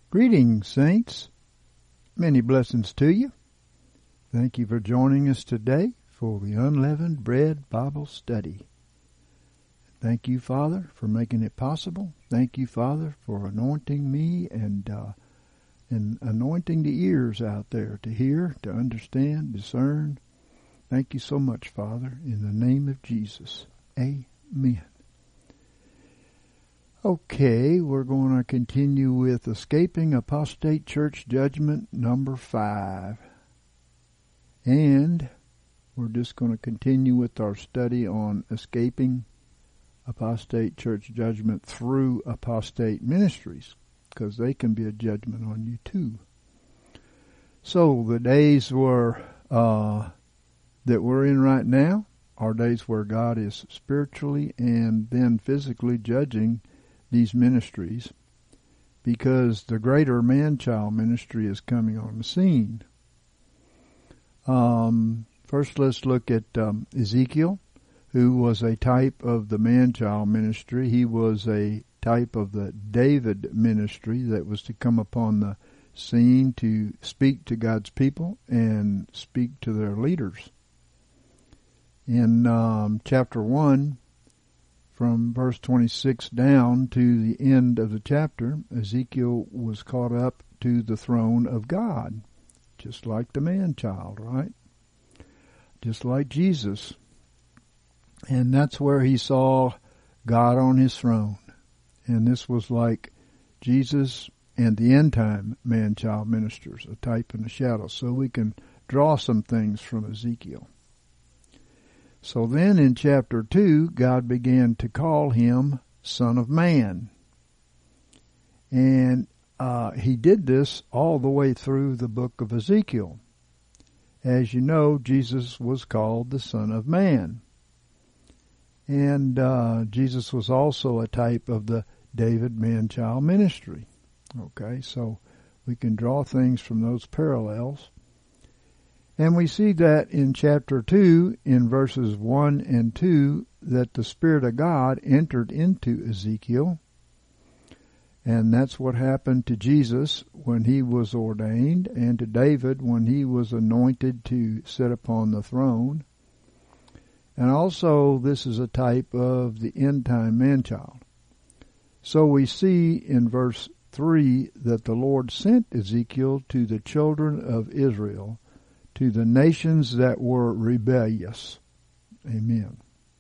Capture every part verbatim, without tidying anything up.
Greetings, saints. Many blessings to you. Thank you for joining us today for the Unleavened Bread Bible Study. Thank you, Father, for making it possible. Thank you, Father, for anointing me and uh, and anointing the ears out there to hear, to understand, discern. Thank you so much, Father, in the name of Jesus. Amen. Okay, we're going to continue with Escaping Apostate Church Judgment number five. And we're just going to continue with our study on escaping apostate church judgment through apostate ministries, because they can be a judgment on you too. So the days were uh, that we're in right now are days where God is spiritually and then physically judging these ministries, because the greater man-child ministry is coming on the scene. Um, first, let's look at um, Ezekiel, who was a type of the man-child ministry. He was a type of the David ministry that was to come upon the scene to speak to God's people and speak to their leaders. In um, chapter one, from verse twenty-six down to the end of the chapter, Ezekiel was caught up to the throne of God, just like the man-child, right? Just like Jesus. And that's where he saw God on his throne. And this was like Jesus and the end-time man-child ministers, a type and a shadow. So we can draw some things from Ezekiel. So then in chapter two, God began to call him Son of Man. And uh, he did this all the way through the book of Ezekiel. As you know, Jesus was called the Son of Man. And uh, Jesus was also a type of the David man-child ministry. Okay, so we can draw things from those parallels. And we see that in chapter two, in verses one and two, that the Spirit of God entered into Ezekiel. And that's what happened to Jesus when he was ordained, and to David when he was anointed to sit upon the throne. And also, this is a type of the end-time man-child. So we see in verse three that the Lord sent Ezekiel to the children of Israel, to the nations that were rebellious. Amen.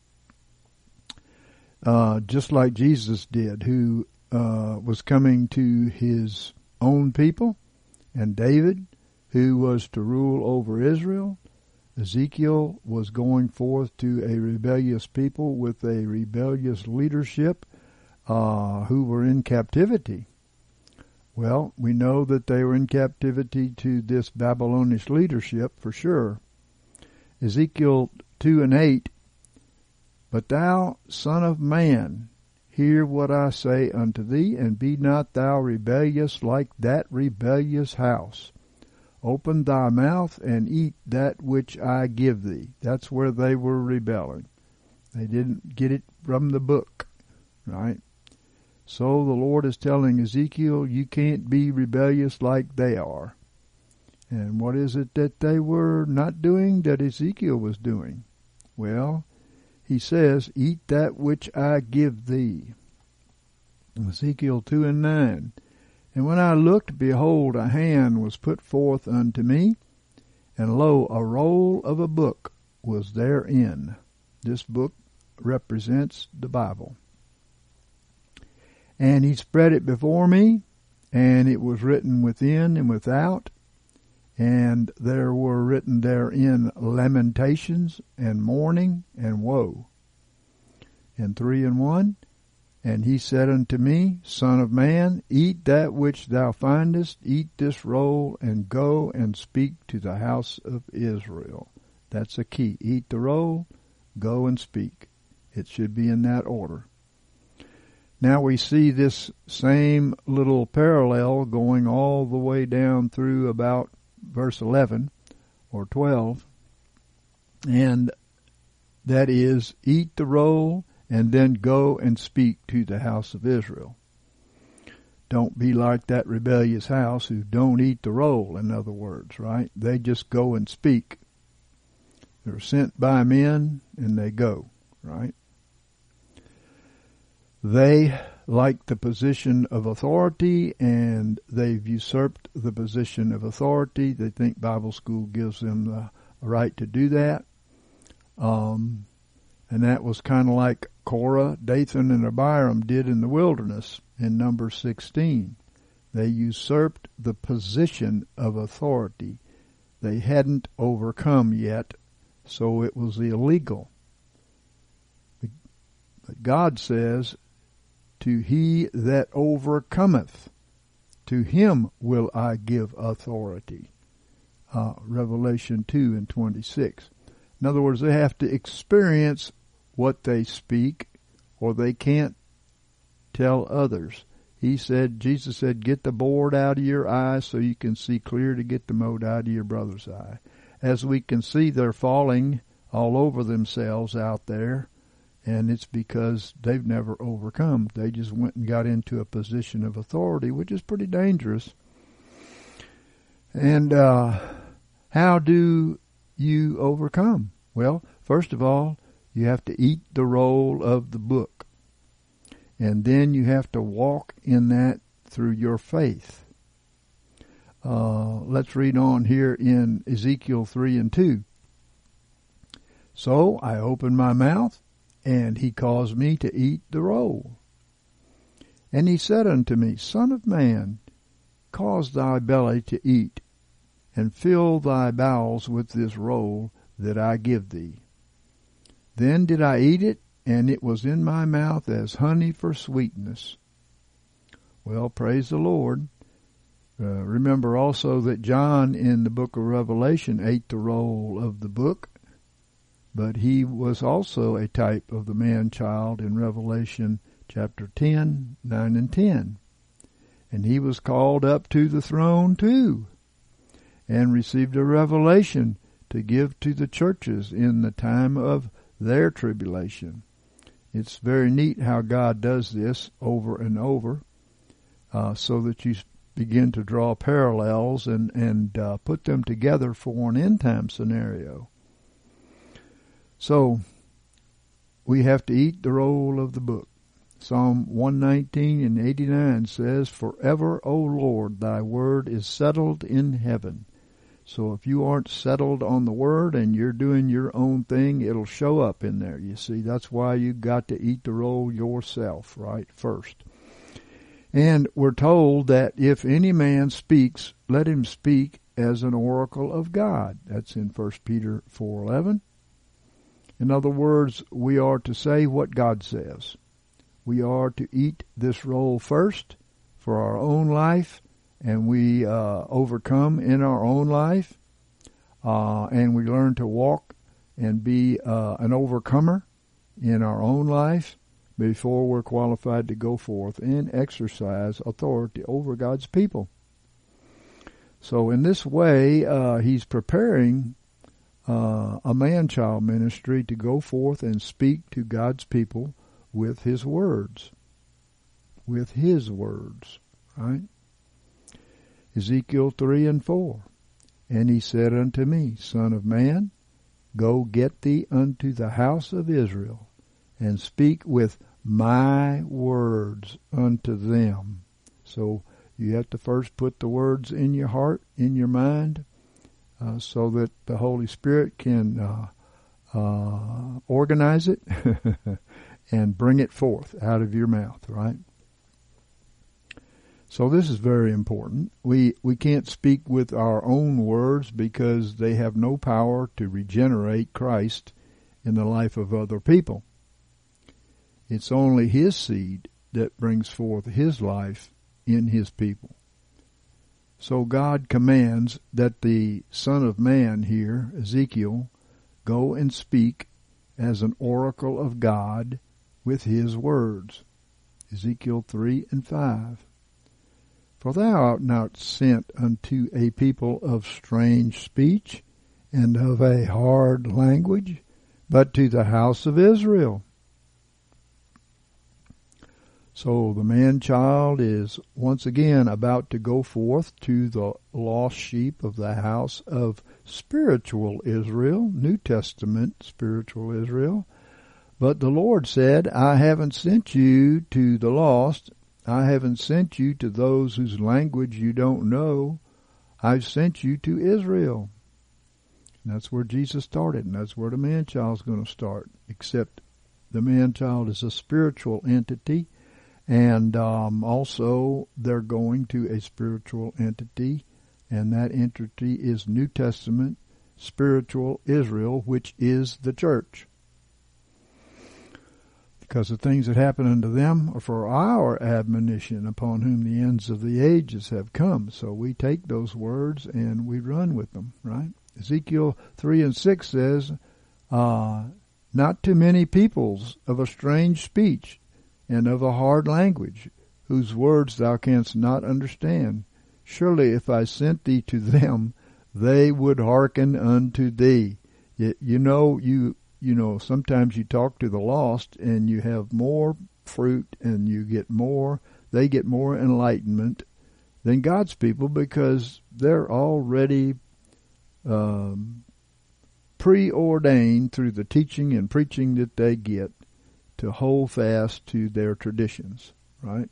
Uh, just like Jesus did, who uh, was coming to his own people, and David, who was to rule over Israel. Ezekiel was going forth to a rebellious people with a rebellious leadership uh, who were in captivity. Well, we know that they were in captivity to this Babylonish leadership for sure. Ezekiel two and eight, But thou, son of man, hear what I say unto thee, and be not thou rebellious like that rebellious house. Open thy mouth and eat that which I give thee. That's where they were rebelling. They didn't get it from the book, right? So the Lord is telling Ezekiel, you can't be rebellious like they are. And what is it that they were not doing that Ezekiel was doing? Well, he says, eat that which I give thee. Ezekiel two and nine. And when I looked, behold, a hand was put forth unto me, and lo, a roll of a book was therein. This book represents the Bible. And he spread it before me, and it was written within and without, and there were written therein lamentations and mourning and woe. And three and one, and he said unto me, Son of man, eat that which thou findest, eat this roll, and go and speak to the house of Israel. That's a key. Eat the roll, go and speak. It should be in that order. Now we see this same little parallel going all the way down through about verse eleven or twelve. And that is, eat the roll and then go and speak to the house of Israel. don't be like that rebellious house who don't eat the roll, in other words, right? They just go and speak. They're sent by men and they go, right? They like the position of authority, and they've usurped the position of authority. They think Bible school gives them the right to do that. Um, and that was kind of like Korah, Dathan, and Abiram did in the wilderness in Numbers sixteen. They usurped the position of authority. They hadn't overcome yet, so it was illegal. But God says, to he that overcometh, to him will I give authority. Uh, Revelation two and twenty-six. In other words, they have to experience what they speak, or they can't tell others. He said, Jesus said, get the board out of your eye so you can see clear to get the mote out of your brother's eye. As we can see, they're falling all over themselves out there, and it's because they've never overcome. They just went and got into a position of authority, which is pretty dangerous. And uh, how do you overcome? Well, first of all, you have to eat the roll of the book. And then you have to walk in that through your faith. Uh, let's read on here in Ezekiel three and two. So I opened my mouth, and he caused me to eat the roll. And he said unto me, Son of man, cause thy belly to eat, and fill thy bowels with this roll that I give thee. Then did I eat it, and it was in my mouth as honey for sweetness. Well, praise the Lord. Uh, remember also that John in the book of Revelation ate the roll of the book, but he was also a type of the man-child in Revelation chapter ten, nine and ten. And he was called up to the throne too, and received a revelation to give to the churches in the time of their tribulation. It's very neat how God does this over and over, uh, so that you begin to draw parallels and, and uh, put them together for an end-time scenario. So, we have to eat the roll of the book. Psalm one nineteen and eighty-nine says, Forever, O Lord, thy word is settled in heaven. So if you aren't settled on the word and you're doing your own thing, it'll show up in there. You see, that's why you got to eat the roll yourself, right, first. And we're told that if any man speaks, let him speak as an oracle of God. That's in First Peter four eleven. In other words, we are to say what God says. We are to eat this roll first for our own life, and we uh, overcome in our own life, uh, and we learn to walk and be uh, an overcomer in our own life before we're qualified to go forth and exercise authority over God's people. So in this way, uh, he's preparing uh, a man-child ministry to go forth and speak to God's people with his words. With his words, right? Ezekiel three and four. And he said unto me, Son of man, go get thee unto the house of Israel, and speak with my words unto them. So you have to first put the words in your heart, in your mind, uh, so that the Holy Spirit can uh, uh, organize it and bring it forth out of your mouth, right? So this is very important. We we can't speak with our own words because they have no power to regenerate Christ in the life of other people. It's only his seed that brings forth his life in his people. So God commands that the Son of Man here, Ezekiel, go and speak as an oracle of God with his words. Ezekiel three and five. For thou art not sent unto a people of strange speech and of a hard language, but to the house of Israel. So the man-child is once again about to go forth to the lost sheep of the house of spiritual Israel, New Testament spiritual Israel. But the Lord said, I haven't sent you to the lost. I haven't sent you to those whose language you don't know. I've sent you to Israel. And that's where Jesus started, and that's where the man-child's going to start, except the man-child is a spiritual entity. And um, also, they're going to a spiritual entity, and that entity is New Testament spiritual Israel, which is the church. Because the things that happen unto them are for our admonition, upon whom the ends of the ages have come. So we take those words and we run with them, right? Ezekiel three and six says, uh, not too many peoples of a strange speech, and of a hard language, whose words thou canst not understand. Surely if I sent thee to them, they would hearken unto thee. You, you know, you you know, sometimes you talk to the lost, and you have more fruit, and you get more, they get more enlightenment than God's people, because they're already um, preordained through the teaching and preaching that they get to hold fast to their traditions, right?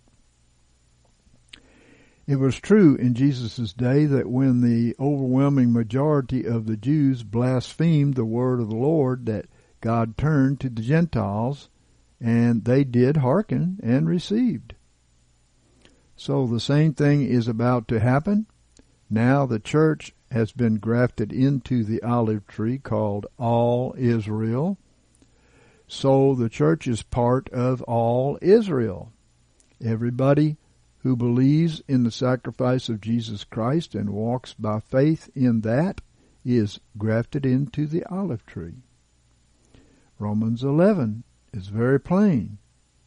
It was true in Jesus' day that when the overwhelming majority of the Jews blasphemed the word of the Lord, that God turned to the Gentiles, and they did hearken and received. So the same thing is about to happen. Now the church has been grafted into the olive tree called all Israel. So the church is part of all Israel. Everybody who believes in the sacrifice of Jesus Christ and walks by faith in that is grafted into the olive tree. Romans eleven is very plain.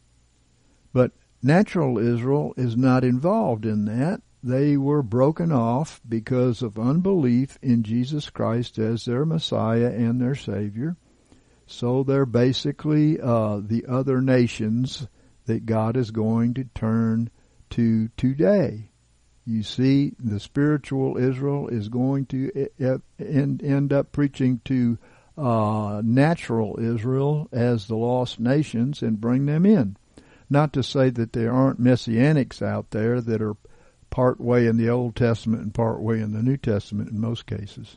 But natural Israel is not involved in that. They were broken off because of unbelief in Jesus Christ as their Messiah and their Savior. So they're basically uh, the other nations that God is going to turn to today. You see, the spiritual Israel is going to end, end up preaching to uh, natural Israel as the lost nations and bring them in. Not to say that there aren't messianics out there that are part way in the Old Testament and part way in the New Testament in most cases.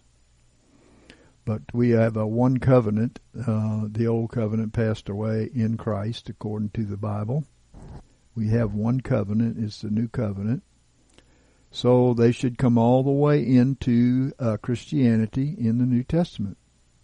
But we have a one covenant. Uh, the old covenant passed away in Christ, according to the Bible. We have one covenant. It's the new covenant. So they should come all the way into uh, Christianity in the New Testament.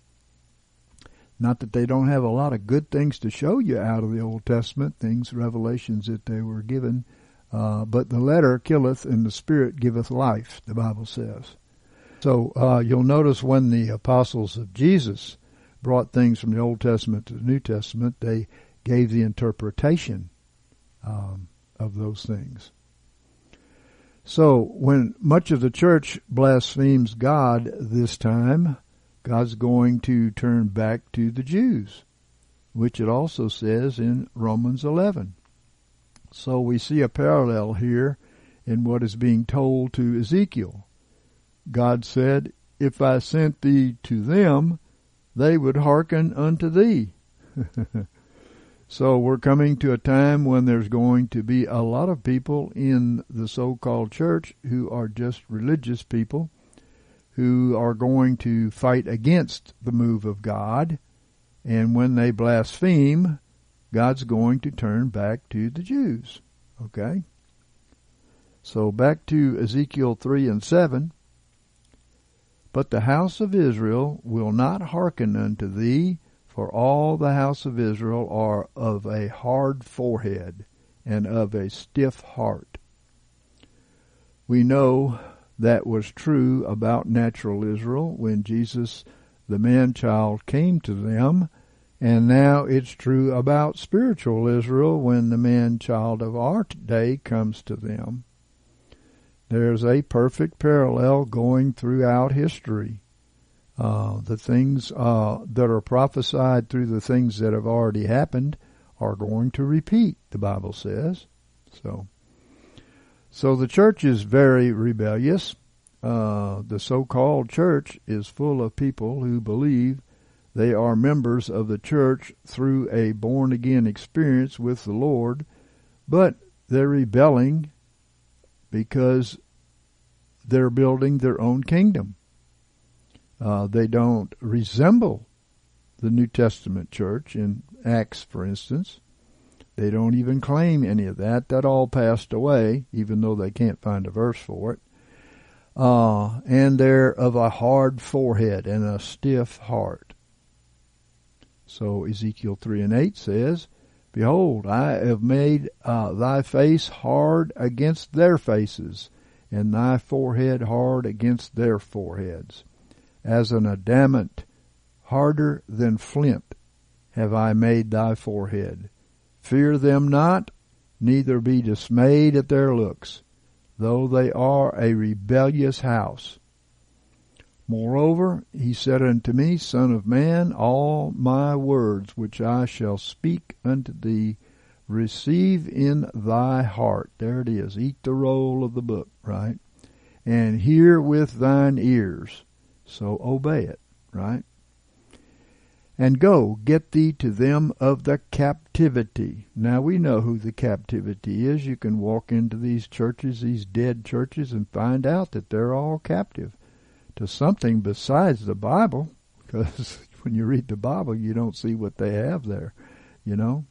Not that they don't have a lot of good things to show you out of the Old Testament, things, revelations that they were given. Uh, but the letter killeth and the Spirit giveth life, the Bible says. So uh, you'll notice when the apostles of Jesus brought things from the Old Testament to the New Testament, they gave the interpretation um, of those things. So when much of the church blasphemes God this time, God's going to turn back to the Jews, which it also says in Romans eleven. So we see a parallel here in what is being told to Ezekiel. God said, if I sent thee to them, they would hearken unto thee. So we're coming to a time when there's going to be a lot of people in the so-called church who are just religious people who are going to fight against the move of God. And when they blaspheme, God's going to turn back to the Jews. Okay? So back to Ezekiel three and seven. But the house of Israel will not hearken unto thee, for all the house of Israel are of a hard forehead and of a stiff heart. We know that was true about natural Israel when Jesus, the man-child, came to them, and now it's true about spiritual Israel when the man-child of our day comes to them. There's a perfect parallel going throughout history. Uh, the things uh, that are prophesied through the things that have already happened are going to repeat, the Bible says. So, so the church is very rebellious. Uh, the so-called church is full of people who believe they are members of the church through a born-again experience with the Lord, but they're rebelling because they're building their own kingdom. Uh, they don't resemble the New Testament church in Acts, for instance. They don't even claim any of that. That all passed away, even though they can't find a verse for it. Uh, and they're of a hard forehead and a stiff heart. So Ezekiel three and eight says, Behold, I have made uh, thy face hard against their faces, and thy forehead hard against their foreheads. As an adamant, harder than flint, have I made thy forehead. Fear them not, neither be dismayed at their looks, though they are a rebellious house. Moreover, he said unto me, Son of man, all my words which I shall speak unto thee, receive in thy heart. There it is. Eat the roll of the book, right? And hear with thine ears. So obey it, right? And go, get thee to them of the captivity. Now we know who the captivity is. You can walk into these churches, these dead churches, and find out that they're all captive to something besides the Bible, because when you read the Bible, you don't see what they have there, you know.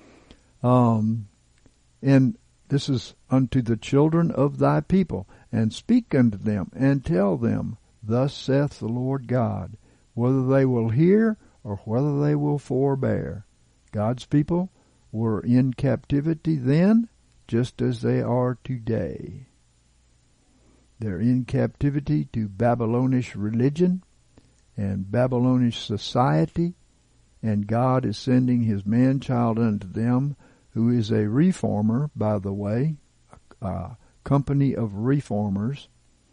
Um, and this is unto the children of thy people, and speak unto them, and tell them, Thus saith the Lord God, whether they will hear or whether they will forbear. God's people were in captivity then, just as they are today. They're in captivity to Babylonish religion and Babylonish society, and God is sending his man-child unto them, who is a reformer, by the way, a company of reformers.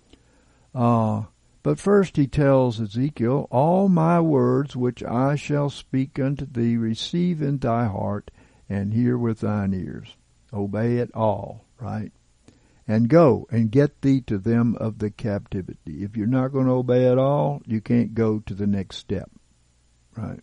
Uh, but first he tells Ezekiel, All my words which I shall speak unto thee receive in thy heart, and hear with thine ears. Obey it all, right? And go and get thee to them of the captivity. If you're not going to obey it all, you can't go to the next step, right?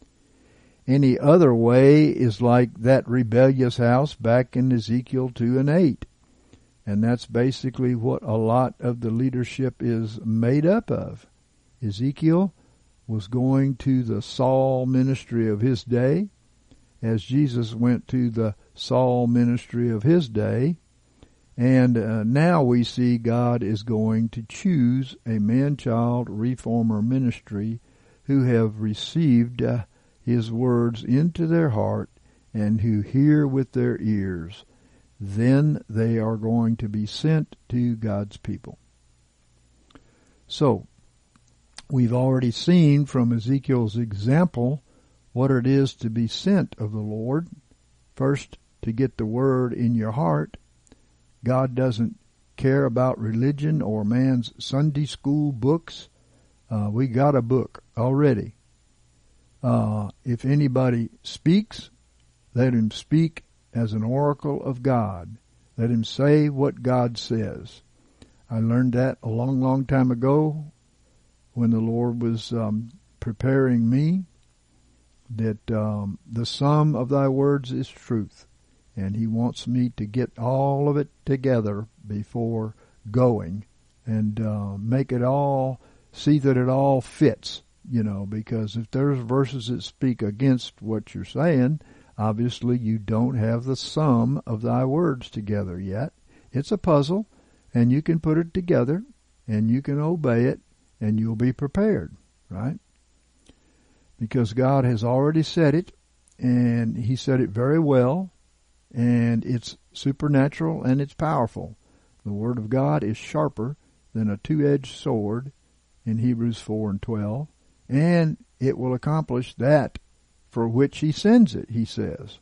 Any other way is like that rebellious house back in Ezekiel two and eight. And that's basically what a lot of the leadership is made up of. Ezekiel was going to the Saul ministry of his day, as Jesus went to the Saul ministry of his day. And uh, now we see God is going to choose a man-child reformer ministry who have received uh, his words into their heart and who hear with their ears. Then they are going to be sent to God's people. So, we've already seen from Ezekiel's example what it is to be sent of the Lord. First, to get the word in your heart. God doesn't care about religion or man's Sunday school books. Uh, we got a book already. Uh, if anybody speaks, let him speak as an oracle of God. Let him say what God says. I learned that a long, long time ago when the Lord was um, preparing me, that um, the sum of thy words is truth. And he wants me to get all of it together before going and uh, make it all, see that it all fits, you know, because if there's verses that speak against what you're saying, obviously you don't have the sum of thy words together yet. It's a puzzle, and you can put it together, and you can obey it, and you'll be prepared, right? Because God has already said it, and he said it very well. And it's supernatural and it's powerful. The Word of God is sharper than a two-edged sword in Hebrews four and twelve. And it will accomplish that for which he sends it, he says.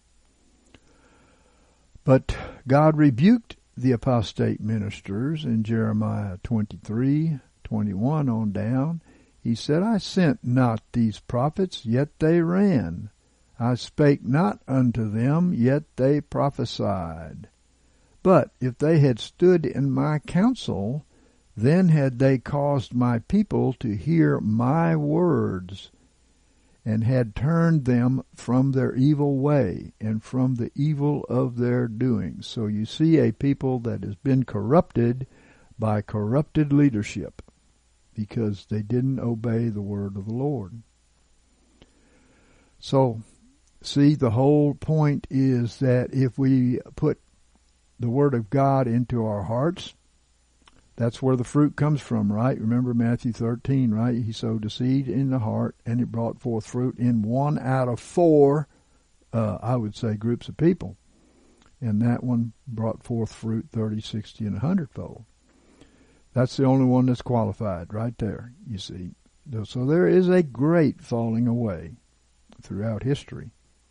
But God rebuked the apostate ministers in Jeremiah twenty-three, twenty-one on down. He said, I sent not these prophets, yet they ran. I spake not unto them, yet they prophesied. But if they had stood in my counsel, then had they caused my people to hear my words, and had turned them from their evil way and from the evil of their doings. So you see a people that has been corrupted by corrupted leadership because they didn't obey the word of the Lord. So, see, the whole point is that if we put the word of God into our hearts, that's where the fruit comes from, right? Remember Matthew thirteen, right? He sowed the seed in the heart, and it brought forth fruit in one out of four, uh, I would say, groups of people. And that one brought forth fruit thirty, sixty, and a hundredfold. That's the only one that's qualified right there, you see. So there is a great falling away throughout history.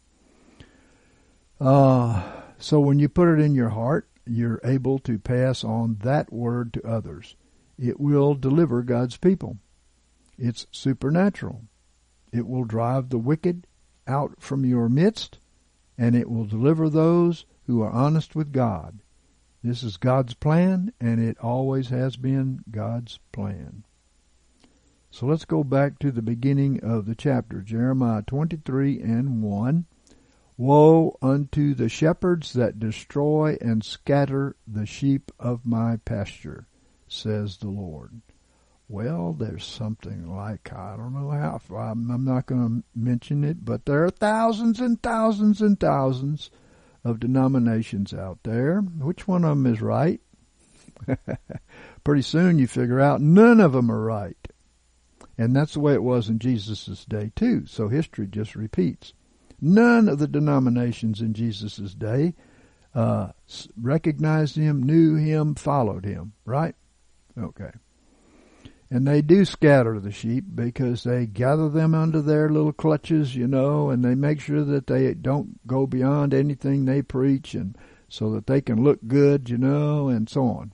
Uh, so when you put it in your heart, you're able to pass on that word to others. It will deliver God's people. It's supernatural. It will drive the wicked out from your midst, and it will deliver those who are honest with God. This is God's plan, and it always has been God's plan. So let's go back to the beginning of the chapter, Jeremiah twenty-three and one. Woe unto the shepherds that destroy and scatter the sheep of my pasture, says the Lord. Well, there's something like, I don't know how, I'm, I'm not going to mention it, but there are thousands and thousands and thousands of denominations out there. Which one of them is right? Pretty soon you figure out none of them are right. And that's the way it was in Jesus' day too, so history just repeats. None of the denominations in Jesus' day uh, recognized him, knew him, followed him, right? Okay. And they do scatter the sheep because they gather them under their little clutches, you know, and they make sure that they don't go beyond anything they preach, and so that they can look good, you know, and so on.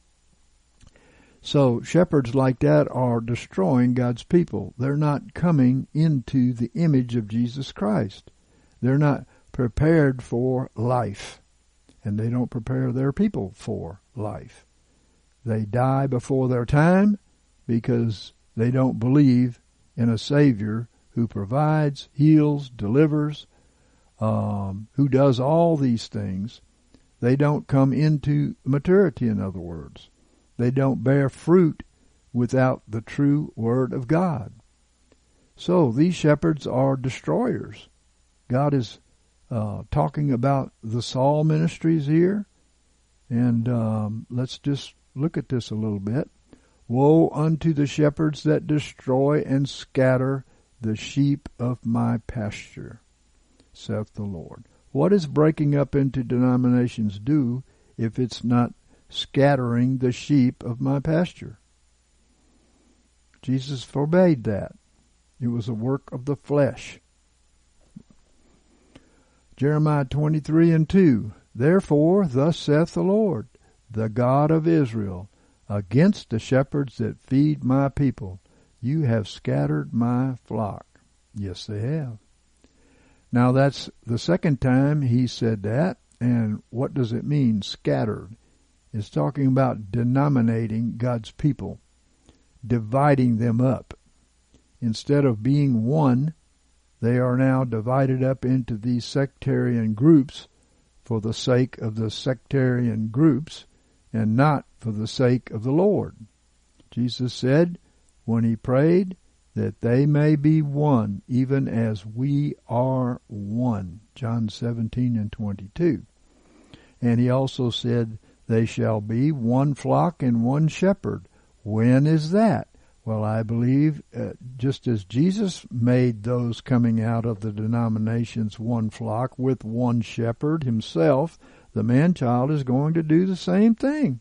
So shepherds like that are destroying God's people. They're not coming into the image of Jesus Christ. They're not prepared for life, and they don't prepare their people for life. They die before their time because they don't believe in a Savior who provides, heals, delivers, um, who does all these things. They don't come into maturity, in other words. They don't bear fruit without the true Word of God. So these shepherds are destroyers. God is uh, talking about the Saul ministries here. And um, let's just look at this a little bit. Woe unto the shepherds that destroy and scatter the sheep of my pasture, saith the Lord. What does breaking up into denominations do if it's not scattering the sheep of my pasture? Jesus forbade that. It was a work of the flesh. Jeremiah twenty-three and two. Therefore, thus saith the Lord, the God of Israel, against the shepherds that feed my people, you have scattered my flock. Yes, they have. Now, that's the second time he said that. And what does it mean, scattered? It's talking about denominating God's people, dividing them up. Instead of being one, they are now divided up into these sectarian groups for the sake of the sectarian groups and not for the sake of the Lord. Jesus said when he prayed that they may be one, even as we are one. John seventeen and twenty-two. And he also said, they shall be one flock and one shepherd. When is that? Well, I believe uh, just as Jesus made those coming out of the denominations one flock with one shepherd himself, the man-child is going to do the same thing.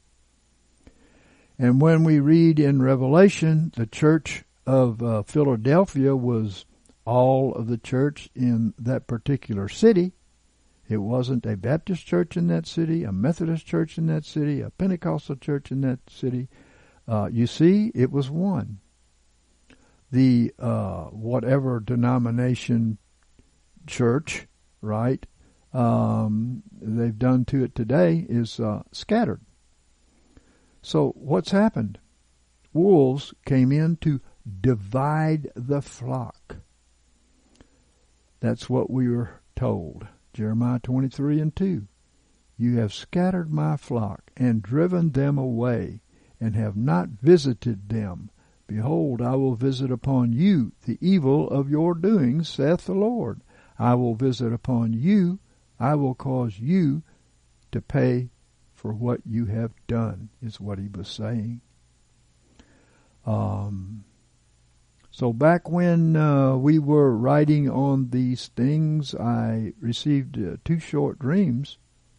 And when we read in Revelation, the church of uh, Philadelphia was all of the church in that particular city. It wasn't a Baptist church in that city, a Methodist church in that city, a Pentecostal church in that city. Uh, you see, it was one. The uh, whatever denomination church, right, um, they've done to it today is uh, scattered. So what's happened? Wolves came in to divide the flock. That's what we were told. Jeremiah twenty-three and two. You have scattered my flock and driven them away, and have not visited them. Behold, I will visit upon you the evil of your doings, saith the Lord. I will visit upon you. I will cause you to pay for what you have done, is what he was saying. Um, so back when uh, we were writing on these things, I received uh, two short dreams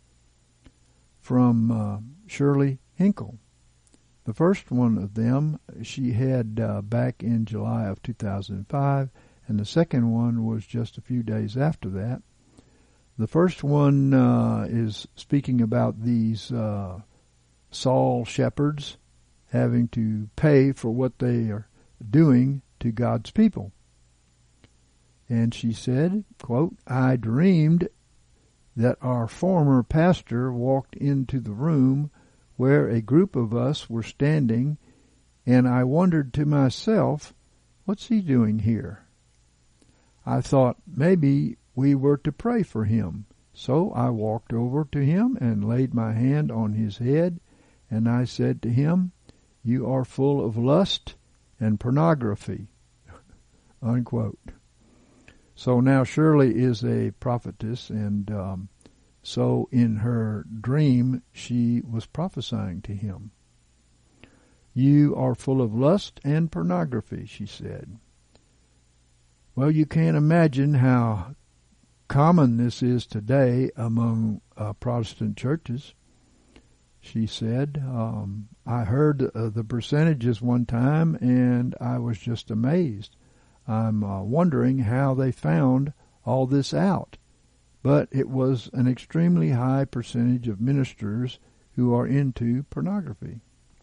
from uh, Shirley Hinkle. The first one of them she had uh, back in July of two thousand five, and the second one was just a few days after that. The first one uh, is speaking about these uh, Saul shepherds having to pay for what they are doing to God's people. And she said, quote, I dreamed that our former pastor walked into the room where a group of us were standing, and I wondered to myself, what's he doing here? I thought maybe we were to pray for him. So I walked over to him and laid my hand on his head, and I said to him, you are full of lust and pornography, unquote. So now Shirley is a prophetess, and um, so in her dream she was prophesying to him. You are full of lust and pornography, she said. Well, you can't imagine how common this is today among uh, Protestant churches. She said, um, I heard uh, the percentages one time, and I was just amazed. I'm uh, wondering how they found all this out. But it was an extremely high percentage of ministers who are into pornography.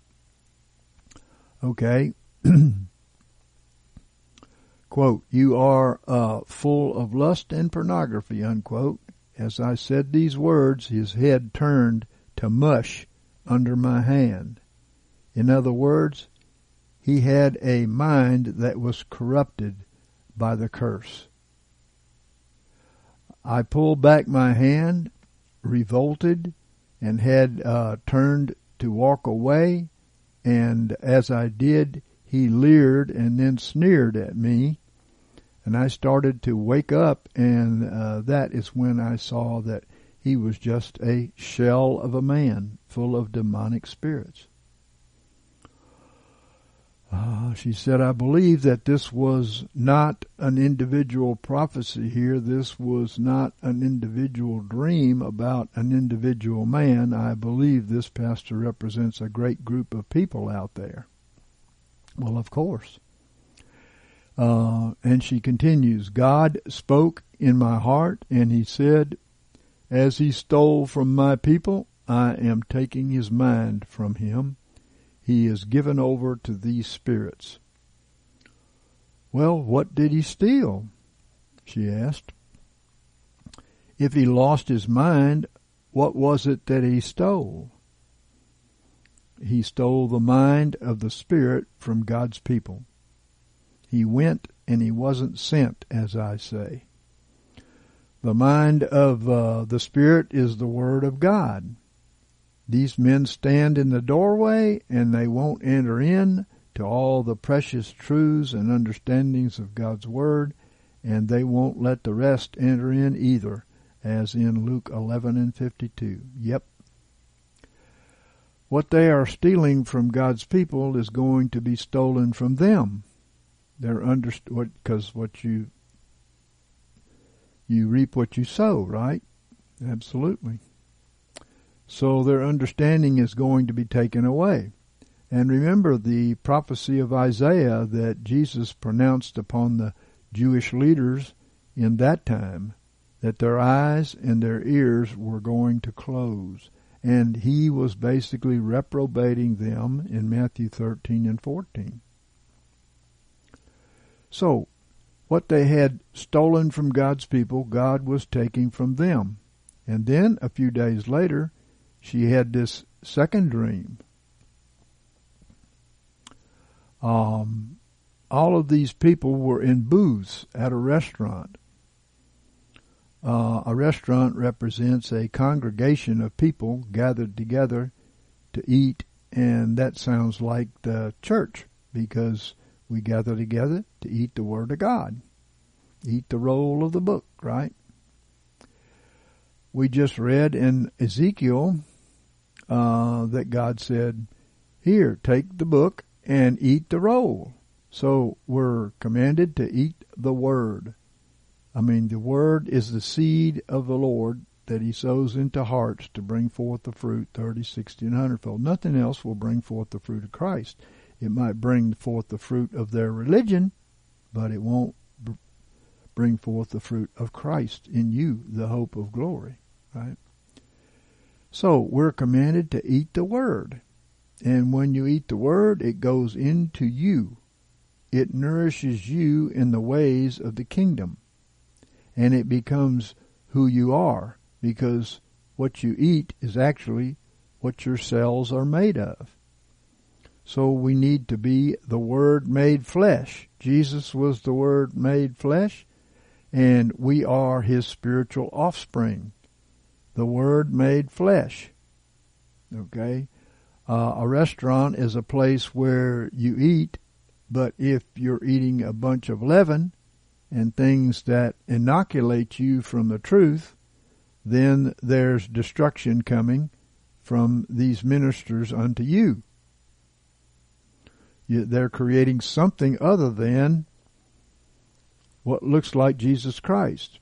Okay. Quote, you are uh, full of lust and pornography, unquote. As I said these words, his head turned to mush under my hand. In other words, he had a mind that was corrupted by the curse. I pulled back my hand, revolted, and had uh, turned to walk away, and as I did, he leered and then sneered at me, and I started to wake up, and uh, that is when I saw that he was just a shell of a man full of demonic spirits. Uh, she said, I believe that this was not an individual prophecy here. This was not an individual dream about an individual man. I believe this pastor represents a great group of people out there. Well, of course. Uh, and she continues, God spoke in my heart, and he said, as he stole from my people, I am taking his mind from him. He is given over to these spirits. Well, what did he steal? She asked. If he lost his mind, what was it that he stole? He stole the mind of the Spirit from God's people. He went and he wasn't sent, as I say. The mind of uh, the Spirit is the Word of God. These men stand in the doorway, and they won't enter in to all the precious truths and understandings of God's Word, and they won't let the rest enter in either, as in Luke eleven and fifty-two. Yep. What they are stealing from God's people is going to be stolen from them. They're under what because what you you reap what you sow, right? Absolutely. So their understanding is going to be taken away. And remember the prophecy of Isaiah that Jesus pronounced upon the Jewish leaders in that time, that their eyes and their ears were going to close. And he was basically reprobating them in Matthew thirteen and fourteen. So, what they had stolen from God's people, God was taking from them. And then, a few days later, she had this second dream. Um, all of these people were in booths at a restaurant. Uh, a restaurant represents a congregation of people gathered together to eat, and that sounds like the church, because we gather together to eat the Word of God, eat the roll of the book, right? We just read in Ezekiel uh, that God said, here, take the book and eat the roll. So we're commanded to eat the Word. I mean, the Word is the seed of the Lord that He sows into hearts to bring forth the fruit thirty, sixty, and one hundred fold. Nothing else will bring forth the fruit of Christ. It might bring forth the fruit of their religion, but it won't b- bring forth the fruit of Christ in you, the hope of glory, right? So we're commanded to eat the Word. And when you eat the Word, it goes into you. It nourishes you in the ways of the kingdom. And it becomes who you are, because what you eat is actually what your cells are made of. So we need to be the Word made flesh. Jesus was the Word made flesh, and we are His spiritual offspring. The Word made flesh. Okay? Uh, a restaurant is a place where you eat, but if you're eating a bunch of leaven and things that inoculate you from the truth, then there's destruction coming from these ministers unto you. you. They're creating something other than what looks like Jesus Christ.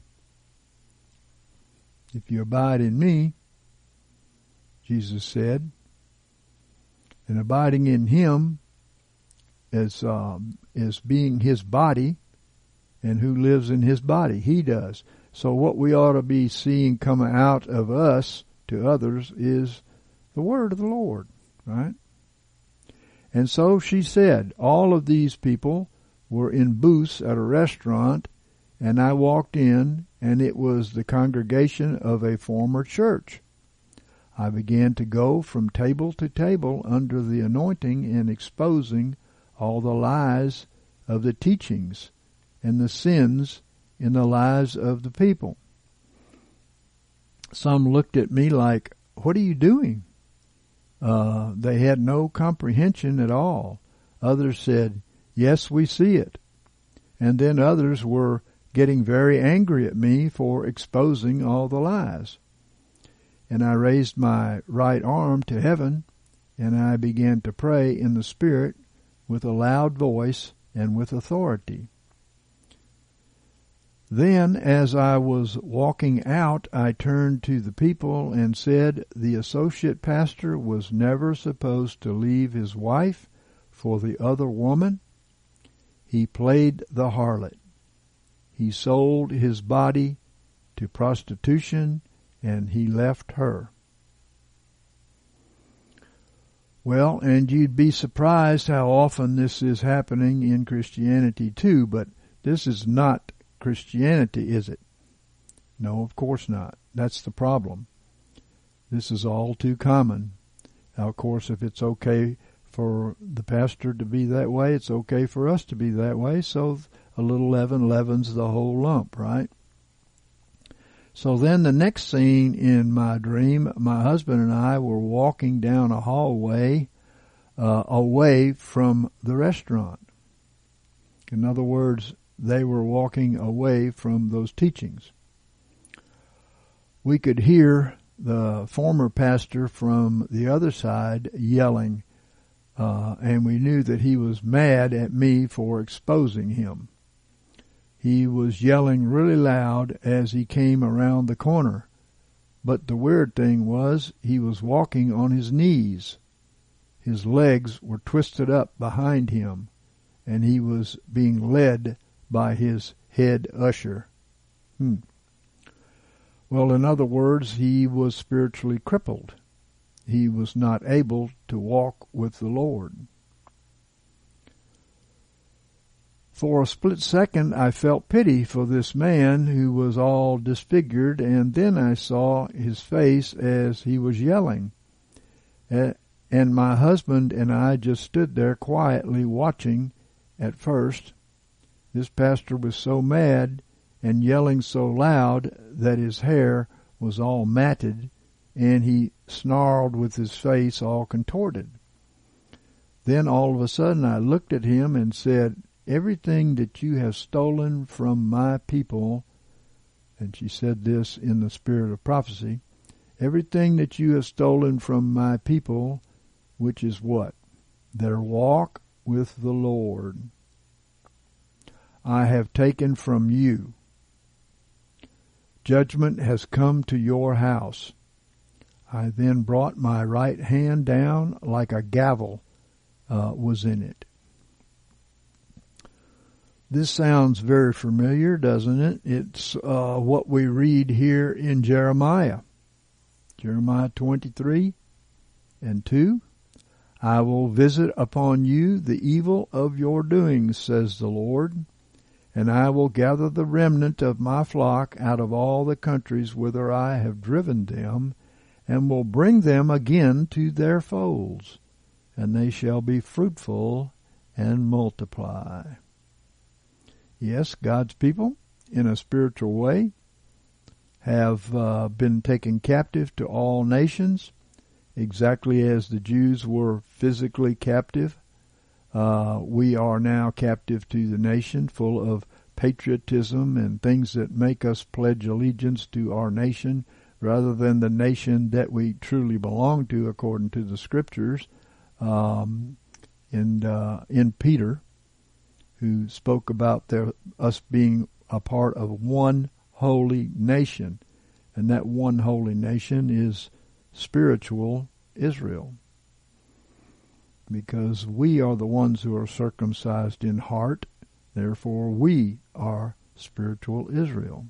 If you abide in me, Jesus said, and abiding in Him as, um, as being His body, and who lives in His body? He does. So what we ought to be seeing come out of us to others is the Word of the Lord, right? And so she said, all of these people were in booths at a restaurant, and I walked in, and it was the congregation of a former church. I began to go from table to table under the anointing and exposing all the lies of the teachings and the sins in the lives of the people. Some looked at me like, what are you doing? Uh, they had no comprehension at all. Others said, yes, we see it. And then others were getting very angry at me for exposing all the lies. And I raised my right arm to heaven, and I began to pray in the Spirit with a loud voice and with authority. Then, as I was walking out, I turned to the people and said, the associate pastor was never supposed to leave his wife for the other woman. He played the harlot. He sold his body to prostitution, and he left her. Well, and you'd be surprised how often this is happening in Christianity too, but this is not Christianity, is it? No, of course not. That's the problem. This is all too common. Now, of course, if it's okay for the pastor to be that way, it's okay for us to be that way, so a little leaven leavens the whole lump, right? So then the next scene in my dream, my husband and I were walking down a hallway uh, away from the restaurant. In other words, they were walking away from those teachings. We could hear the former pastor from the other side yelling, uh, and we knew that he was mad at me for exposing him. He was yelling really loud as he came around the corner. But the weird thing was he was walking on his knees. His legs were twisted up behind him, and he was being led by his head usher. Hmm. Well, in other words, he was spiritually crippled. He was not able to walk with the Lord. For a split second I felt pity for this man who was all disfigured, and then I saw his face as he was yelling. And my husband and I just stood there quietly watching at first. This pastor was so mad and yelling so loud that his hair was all matted, and he snarled with his face all contorted. Then all of a sudden I looked at him and said, "Everything that you have stolen from my people," and she said this in the spirit of prophecy, "everything that you have stolen from my people," which is what? Their walk with the Lord, "I have taken from you. Judgment has come to your house." I then brought my right hand down like a gavel uh, was in it. This sounds very familiar, doesn't it? It's uh, what we read here in Jeremiah. Jeremiah twenty-three and two. "I will visit upon you the evil of your doings, says the Lord, and I will gather the remnant of my flock out of all the countries whither I have driven them, and will bring them again to their folds, and they shall be fruitful and multiply." Yes, God's people, in a spiritual way, have uh, been taken captive to all nations, exactly as the Jews were physically captive. Uh, we are now captive to the nation, full of patriotism and things that make us pledge allegiance to our nation rather than the nation that we truly belong to according to the Scriptures. Um, and uh, in Peter, who spoke about their, us being a part of one holy nation, and that one holy nation is spiritual Israel, because we are the ones who are circumcised in heart, therefore we are spiritual Israel.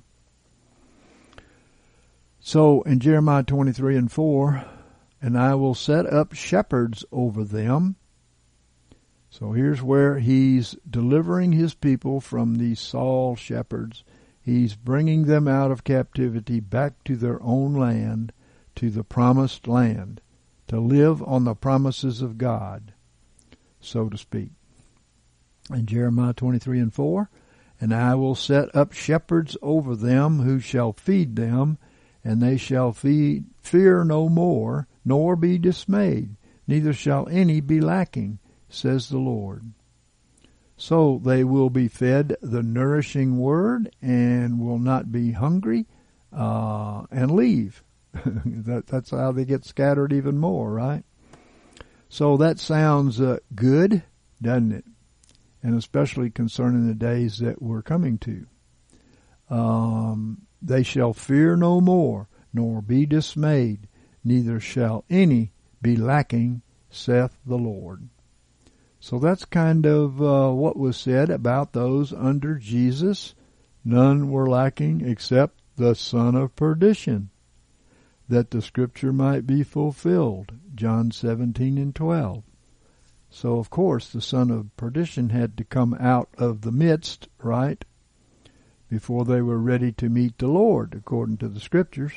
So in Jeremiah twenty-three and four, "And I will set up shepherds over them." So here's where he's delivering his people from these Saul shepherds. He's bringing them out of captivity back to their own land, to the promised land, to live on the promises of God, so to speak. In Jeremiah twenty-three and four, "And I will set up shepherds over them who shall feed them, and they shall feed, fear no more, nor be dismayed, neither shall any be lacking, says the Lord." So they will be fed the nourishing word and will not be hungry uh, and leave. that, that's how they get scattered even more, right? So that sounds uh, good, doesn't it? And especially concerning the days that we're coming to. Um, "They shall fear no more, nor be dismayed, neither shall any be lacking, saith the Lord." So that's kind of uh, what was said about those under Jesus. None were lacking except the son of perdition, that the scripture might be fulfilled. John seventeen and twelve. So, of course, the son of perdition had to come out of the midst, right, before they were ready to meet the Lord, according to the scriptures.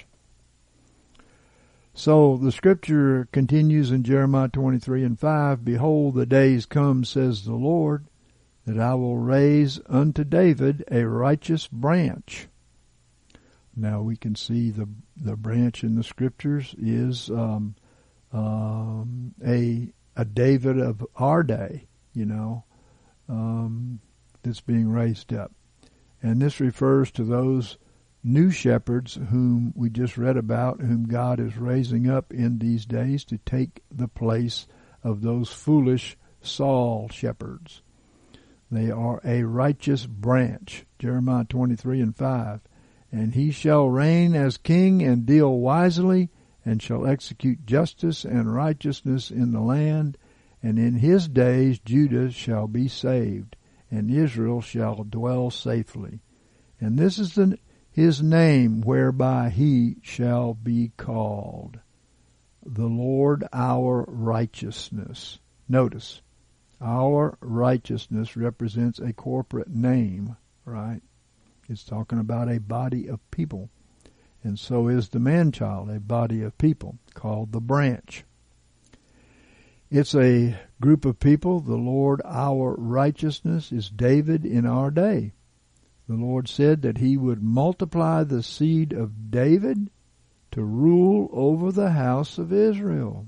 So the scripture continues in Jeremiah twenty-three and five, "Behold, the days come, says the Lord, that I will raise unto David a righteous branch." Now we can see the the branch in the scriptures is um, um, a a David of our day, you know, um, that's being raised up. And this refers to those new shepherds whom we just read about, whom God is raising up in these days to take the place of those foolish Saul shepherds. They are a righteous branch, Jeremiah twenty-three and five. "And he shall reign as king and deal wisely, and shall execute justice and righteousness in the land. And in his days Judah shall be saved, and Israel shall dwell safely. And this is the his name whereby he shall be called, the Lord our righteousness." Notice, Our righteousness represents a corporate name, right? It's talking about a body of people. And so is the man-child, a body of people called the branch. It's a group of people. The Lord, our righteousness, is David in our day. The Lord said that he would multiply the seed of David to rule over the house of Israel.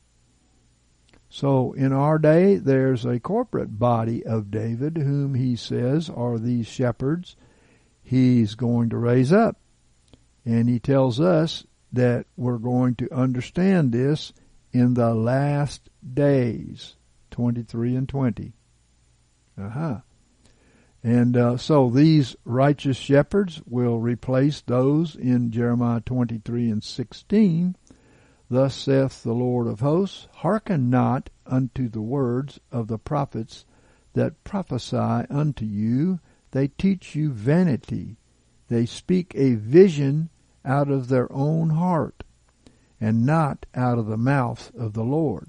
So in our day, there's a corporate body of David whom he says are these shepherds he's going to raise up. And he tells us that we're going to understand this in the last days, twenty-three and twenty. Uh-huh. And uh, so these righteous shepherds will replace those in Jeremiah twenty-three and sixteen. Thus saith the Lord of hosts, hearken not unto the words of the prophets that prophesy unto you. They teach you vanity. They speak a vision out of their own heart, and not out of the mouth of the Lord.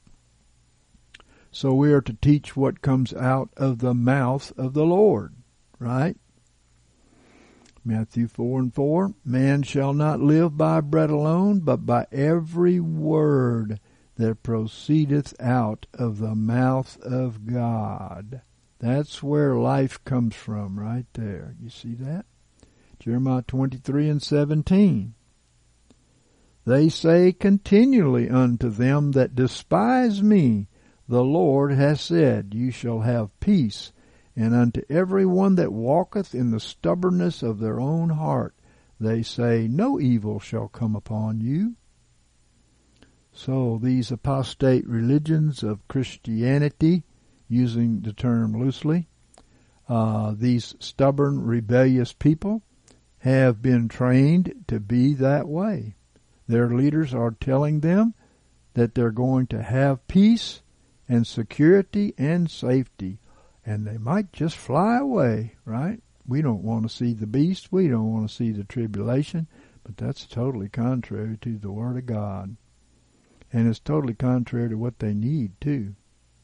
So we are to teach what comes out of the mouth of the Lord, right? Matthew four and four, man shall not live by bread alone, but by every word that proceedeth out of the mouth of God. That's where life comes from, right there. You see that? Jeremiah twenty-three and seventeen. They say continually unto them that despise me, the Lord hath said, you shall have peace. And unto every one that walketh in the stubbornness of their own heart, they say, no evil shall come upon you. So these apostate religions of Christianity, using the term loosely, uh, these stubborn, rebellious people have been trained to be that way. Their leaders are telling them that they're going to have peace and security and safety. And they might just fly away, right? We don't want to see the beast. We don't want to see the tribulation. But that's totally contrary to the Word of God. And it's totally contrary to what they need, too.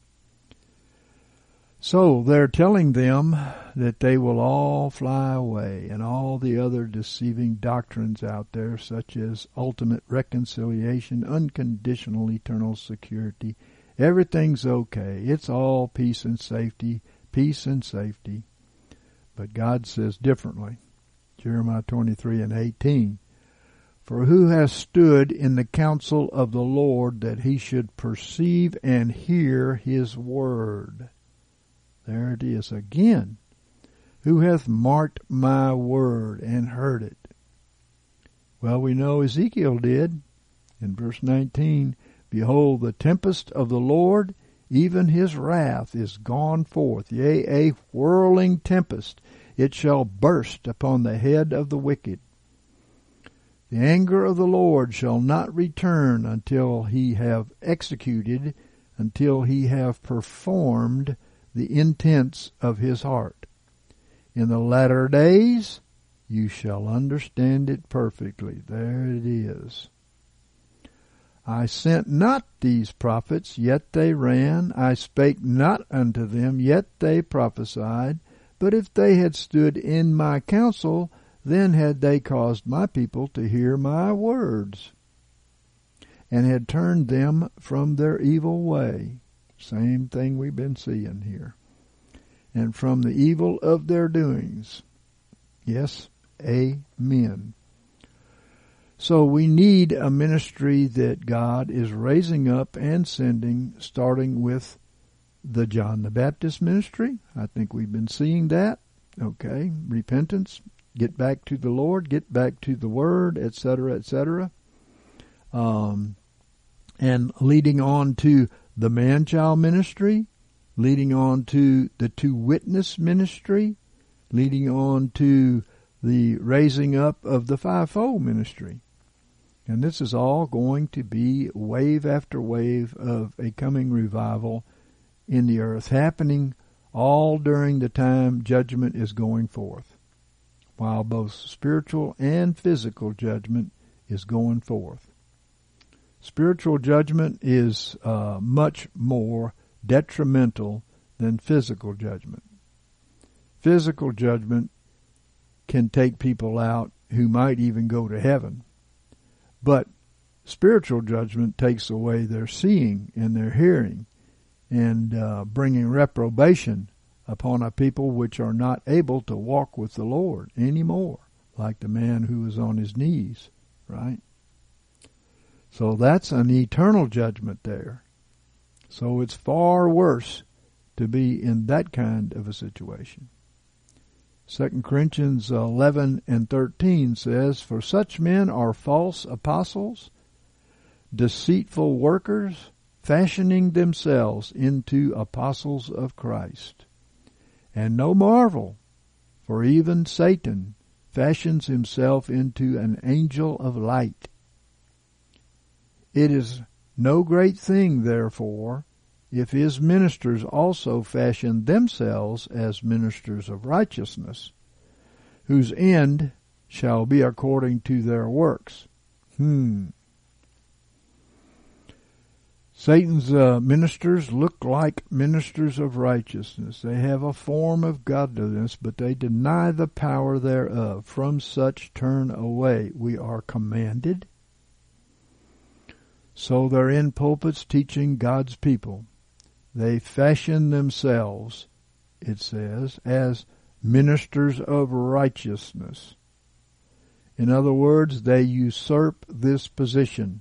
So they're telling them that they will all fly away, and all the other deceiving doctrines out there, such as ultimate reconciliation, unconditional eternal security. Everything's okay. It's all peace and safety, peace and safety. But God says differently. Jeremiah twenty-three and eighteen. For who has stood in the counsel of the Lord that he should perceive and hear his word? There it is again. Who hath marked my word and heard it? Well, we know Ezekiel did. In verse nineteen, behold, the tempest of the Lord, even his wrath, is gone forth, yea, a whirling tempest. It shall burst upon the head of the wicked. The anger of the Lord shall not return until he have executed, until he have performed the intents of his heart. In the latter days you shall understand it perfectly. There it is. I sent not these prophets, yet they ran. I spake not unto them, yet they prophesied. But if they had stood in my counsel, then had they caused my people to hear my words, and had turned them from their evil way. Same thing we've been seeing here. And from the evil of their doings. Yes, amen. So we need a ministry that God is raising up and sending, starting with the John the Baptist ministry. I think we've been seeing that. Okay, repentance, get back to the Lord, get back to the Word, et cetera, et cetera. Um, and leading on to the man-child ministry, leading on to the two-witness ministry, leading on to the raising up of the fivefold ministry. And this is all going to be wave after wave of a coming revival in the earth, happening all during the time judgment is going forth, while both spiritual and physical judgment is going forth. Spiritual judgment is uh, much more detrimental than physical judgment. Physical judgment can take people out who might even go to heaven. But spiritual judgment takes away their seeing and their hearing, and uh, bringing reprobation upon a people which are not able to walk with the Lord anymore, like the man who was on his knees, right? So that's an eternal judgment there. So it's far worse to be in that kind of a situation. Second Corinthians eleven and thirteen says, "For such men are false apostles, deceitful workers, fashioning themselves into apostles of Christ. And no marvel, for even Satan fashions himself into an angel of light. It is no great thing, therefore, if his ministers also fashion themselves as ministers of righteousness, whose end shall be according to their works." Hmm. Satan's uh, ministers look like ministers of righteousness. They have a form of godliness, but they deny the power thereof. From such turn away, we are commanded. So they're in pulpits teaching God's people. They fashion themselves, it says, as ministers of righteousness. In other words, they usurp this position.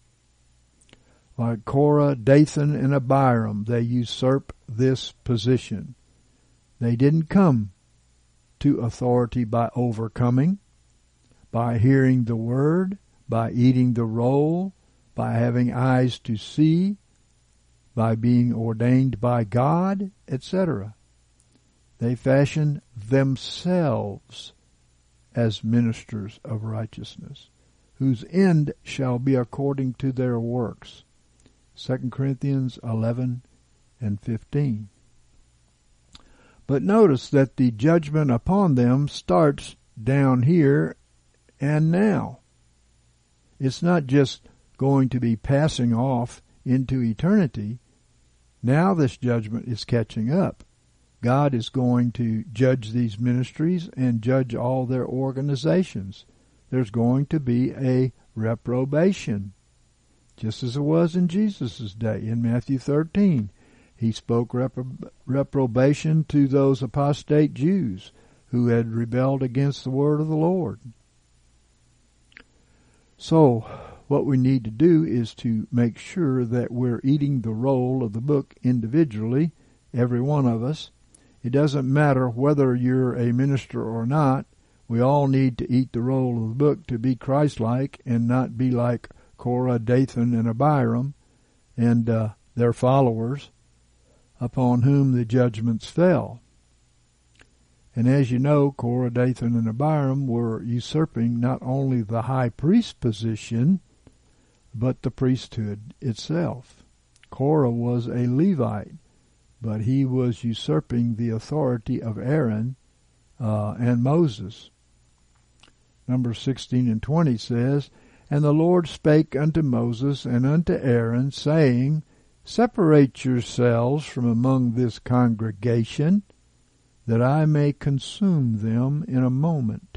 Like Korah, Dathan, and Abiram, they usurp this position. They didn't come to authority by overcoming, by hearing the word, by eating the roll, by having eyes to see, by being ordained by God, et cetera. They fashion themselves as ministers of righteousness, whose end shall be according to their works. Second Corinthians eleven and fifteen. But notice that the judgment upon them starts down here and now. It's not just going to be passing off into eternity. Now this judgment is catching up. God is going to judge these ministries and judge all their organizations. There's going to be a reprobation, just as it was in Jesus' day. In Matthew thirteen, he spoke repro- reprobation to those apostate Jews who had rebelled against the word of the Lord. So, what we need to do is to make sure that we're eating the roll of the book individually, every one of us. It doesn't matter whether you're a minister or not. We all need to eat the roll of the book to be Christ-like and not be like Korah, Dathan, and Abiram and uh, their followers upon whom the judgments fell. And as you know, Korah, Dathan, and Abiram were usurping not only the high priest position, but the priesthood itself. Korah was a Levite, but he was usurping the authority of Aaron uh, and Moses. Numbers sixteen and twenty says, "And the Lord spake unto Moses and unto Aaron, saying, Separate yourselves from among this congregation, that I may consume them in a moment."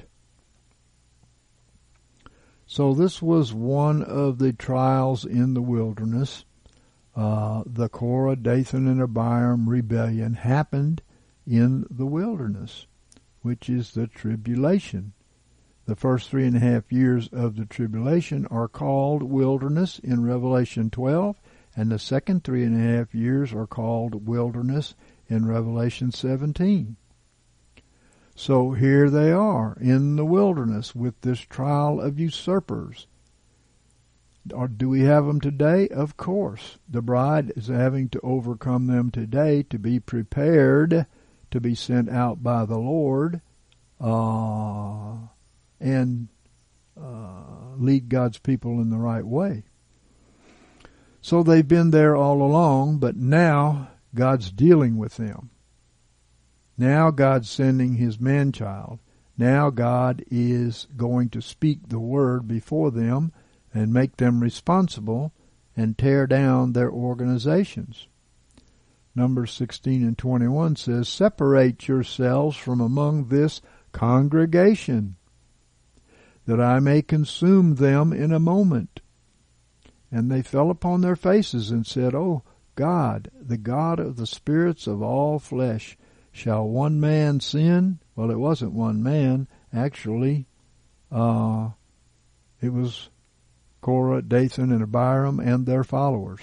So this was one of the trials in the wilderness. Uh, the Korah, Dathan, and Abiram rebellion happened in the wilderness, which is the tribulation. The first three and a half years of the tribulation are called wilderness in Revelation twelve, and the second three and a half years are called wilderness in Revelation seventeen. So here they are in the wilderness with this trial of usurpers. Or do we have them today? Of course. The bride is having to overcome them today to be prepared to be sent out by the Lord uh, and uh, lead God's people in the right way. So they've been there all along, but now God's dealing with them. Now God's sending his man-child. Now God is going to speak the word before them and make them responsible and tear down their organizations. Numbers sixteen and twenty-one says, separate yourselves from among this congregation, that I may consume them in a moment. And they fell upon their faces and said, O God, the God of the spirits of all flesh, shall one man sin? Well, it wasn't one man. Actually, uh, it was Korah, Dathan, and Abiram and their followers.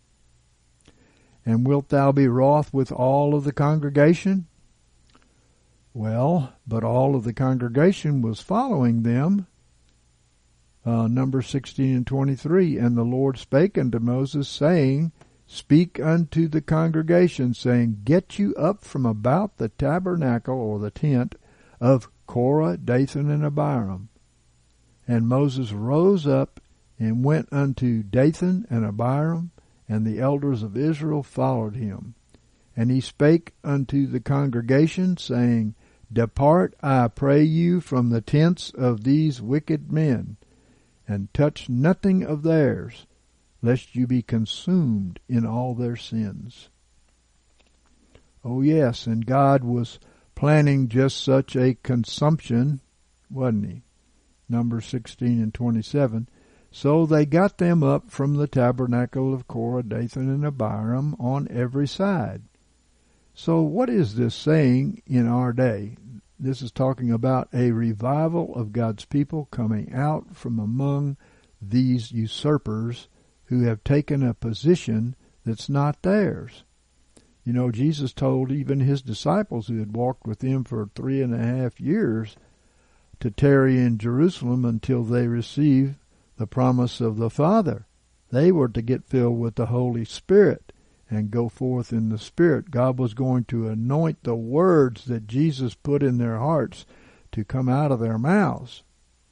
And wilt thou be wroth with all of the congregation? Well, but all of the congregation was following them. Uh, Numbers sixteen and twenty-three, and the Lord spake unto Moses, saying, speak unto the congregation, saying, get you up from about the tabernacle or the tent of Korah, Dathan, and Abiram. And Moses rose up and went unto Dathan and Abiram, and the elders of Israel followed him. And he spake unto the congregation, saying, depart, I pray you, from the tents of these wicked men, and touch nothing of theirs, lest you be consumed in all their sins. Oh yes, and God was planning just such a consumption, wasn't he? Numbers sixteen and twenty-seven. So they got them up from the tabernacle of Korah, Dathan, and Abiram on every side. So what is this saying in our day? This is talking about a revival of God's people coming out from among these usurpers who have taken a position that's not theirs. You know, Jesus told even his disciples who had walked with him for three and a half years to tarry in Jerusalem until they receive the promise of the Father. They were to get filled with the Holy Spirit and go forth in the Spirit. God was going to anoint the words that Jesus put in their hearts to come out of their mouths.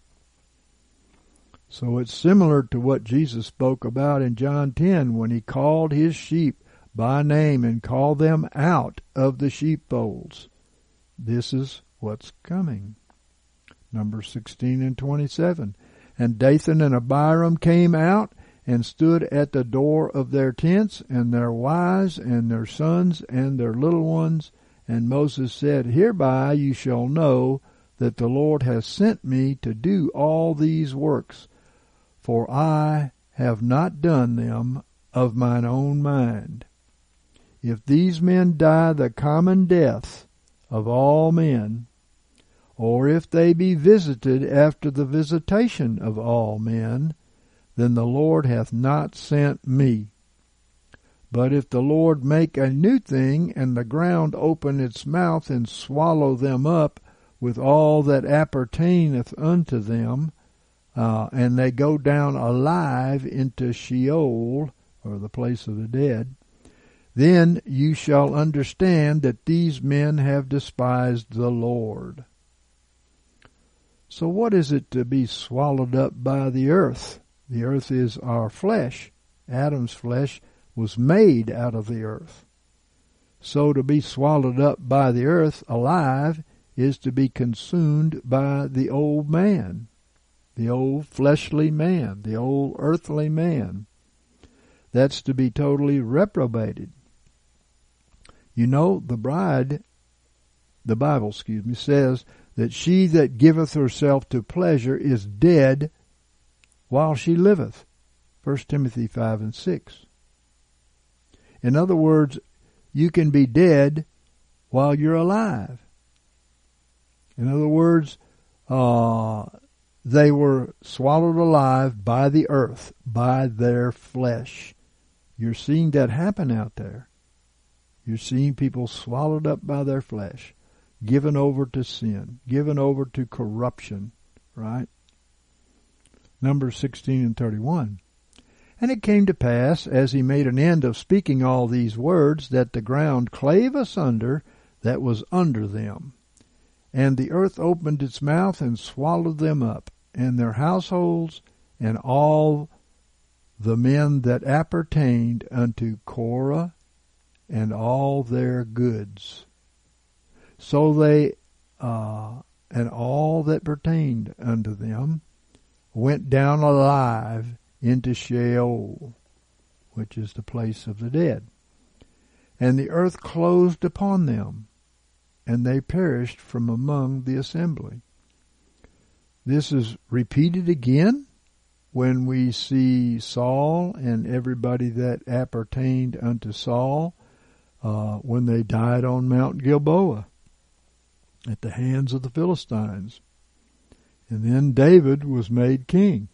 So it's similar to what Jesus spoke about in John ten when he called his sheep by name and called them out of the sheepfolds. This is what's coming. Numbers sixteen and twenty-seven. And Dathan and Abiram came out and stood at the door of their tents, and their wives and their sons and their little ones. And Moses said, hereby you shall know that the Lord has sent me to do all these works, for I have not done them of mine own mind. If these men die the common death of all men, or if they be visited after the visitation of all men, then the Lord hath not sent me. But if the Lord make a new thing, and the ground open its mouth, and swallow them up with all that appertaineth unto them, uh, and they go down alive into Sheol, or the place of the dead, then you shall understand that these men have despised the Lord. So what is it to be swallowed up by the earth? The earth is our flesh. Adam's flesh was made out of the earth. So to be swallowed up by the earth alive is to be consumed by the old man, the old fleshly man, the old earthly man. That's to be totally reprobated. You know, the bride, the Bible, excuse me, says that she that giveth herself to pleasure is dead while she liveth. First Timothy five and six. In other words, you can be dead while you're alive. In other words, uh, they were swallowed alive by the earth, by their flesh. You're seeing that happen out there. You're seeing people swallowed up by their flesh, given over to sin, given over to corruption, right? Numbers sixteen and thirty-one. And it came to pass, as he made an end of speaking all these words, that the ground clave asunder that was under them. And the earth opened its mouth and swallowed them up, and their households, and all the men that appertained unto Korah, and all their goods. So they, uh, and all that pertained unto them, went down alive into Sheol, which is the place of the dead. and the earth closed upon them, and they perished from among the assembly. This is repeated again when we see Saul and everybody that appertained unto Saul uh, when they died on Mount Gilboa at the hands of the Philistines. And then David was made king.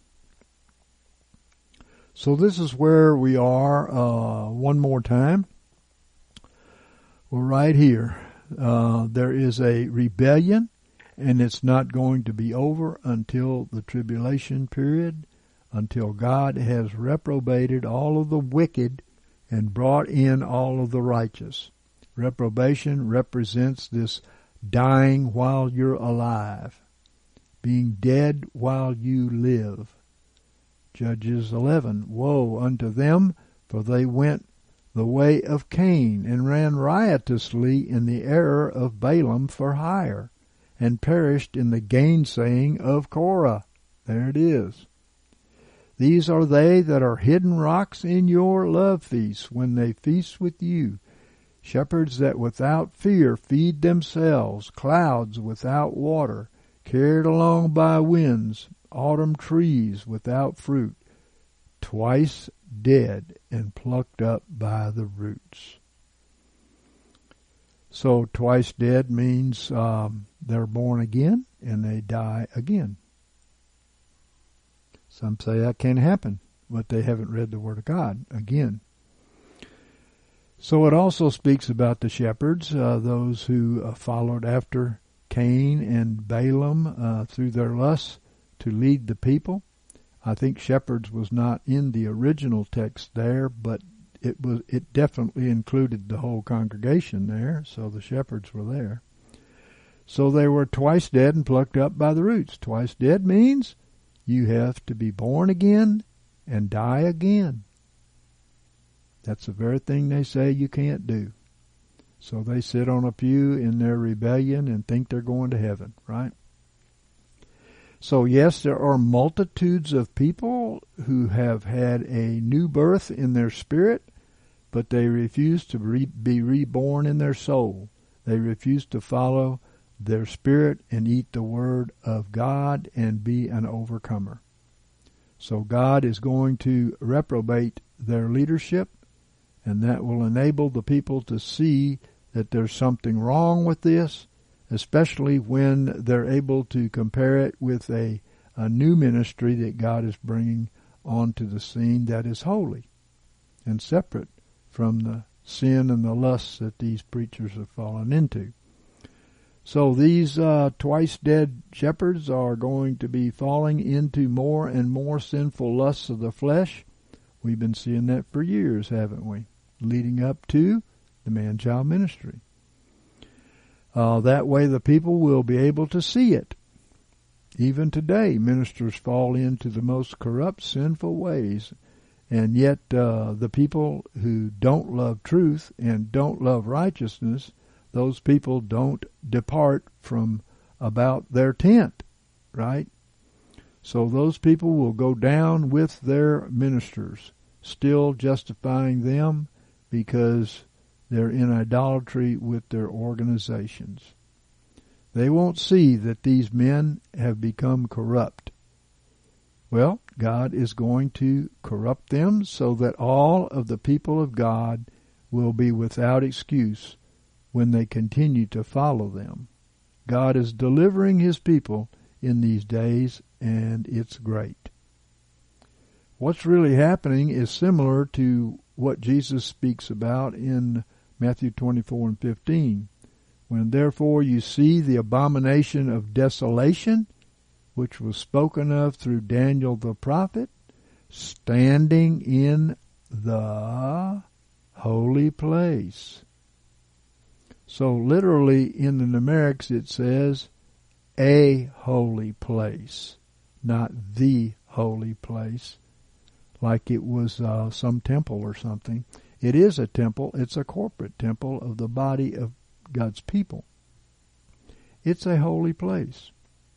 So this is where we are uh, one more time. Well, right here, uh, there is a rebellion, and it's not going to be over until the tribulation period, until God has reprobated all of the wicked and brought in all of the righteous. Reprobation represents this dying while you're alive, being dead while you live. Judges eleven, woe unto them, for they went the way of Cain, and ran riotously in the error of Balaam for hire, and perished in the gainsaying of Korah. There it is. These are they that are hidden rocks in your love feasts, when they feast with you. Shepherds that without fear feed themselves, clouds without water, carried along by winds, autumn trees without fruit, twice dead and plucked up by the roots. So twice dead means um, they're born again and they die again. Some say that can't happen, but they haven't read the Word of God again. So it also speaks about the shepherds, uh, those who uh, followed after Cain and Balaam uh, through their lusts to lead the people. I think shepherds was not in the original text there, but it was it definitely included the whole congregation there, so the shepherds were there. So they were twice dead and plucked up by the roots. Twice dead means you have to be born again and die again. That's the very thing they say you can't do. So they sit on a pew in their rebellion and think they're going to heaven, right? So yes, there are multitudes of people who have had a new birth in their spirit, but they refuse to re- be reborn in their soul. They refuse to follow their spirit and eat the Word of God and be an overcomer. So God is going to reprobate their leadership, and that will enable the people to see that there's something wrong with this, especially when they're able to compare it with a, a new ministry that God is bringing onto the scene that is holy and separate from the sin and the lusts that these preachers have fallen into. So these uh, twice dead shepherds are going to be falling into more and more sinful lusts of the flesh. We've been seeing that for years, haven't we? Leading up to the man-child ministry. Uh, that way the people will be able to see it. Even today, ministers fall into the most corrupt, sinful ways, and yet uh, the people who don't love truth and don't love righteousness, those people don't depart from about their tent, right? So those people will go down with their ministers, still justifying them because they're in idolatry with their organizations. They won't see that these men have become corrupt. Well, God is going to corrupt them so that all of the people of God will be without excuse when they continue to follow them. God is delivering His people in these days, and it's great. What's really happening is similar to what Jesus speaks about in Matthew twenty-four and fifteen. When therefore you see the abomination of desolation, which was spoken of through Daniel the prophet, standing in the holy place. So literally in the numerics it says a holy place, not the holy place, like it was uh, some temple or something. It is a temple. It's a corporate temple of the body of God's people. It's a holy place.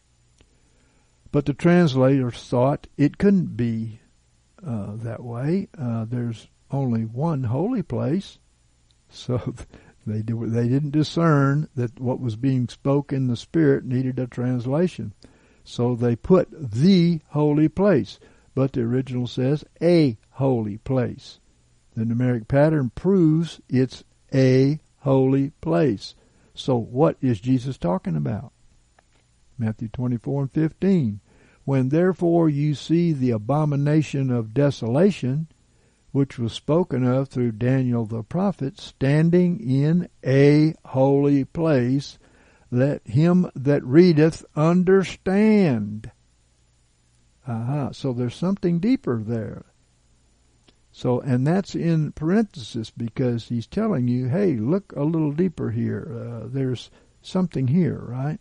But the translators thought it couldn't be uh, that way. Uh, there's only one holy place, So they did, they didn't discern that what was being spoken in the Spirit needed a translation. So they put the holy place, but the original says a holy place. The numeric pattern proves it's a holy place. So what is Jesus talking about? Matthew twenty-four and fifteen. When therefore you see the abomination of desolation, which was spoken of through Daniel the prophet, standing in a holy place, let him that readeth understand. Aha, so there's something deeper there. So, and that's in parenthesis because he's telling you, hey, look a little deeper here. Uh, there's something here, right?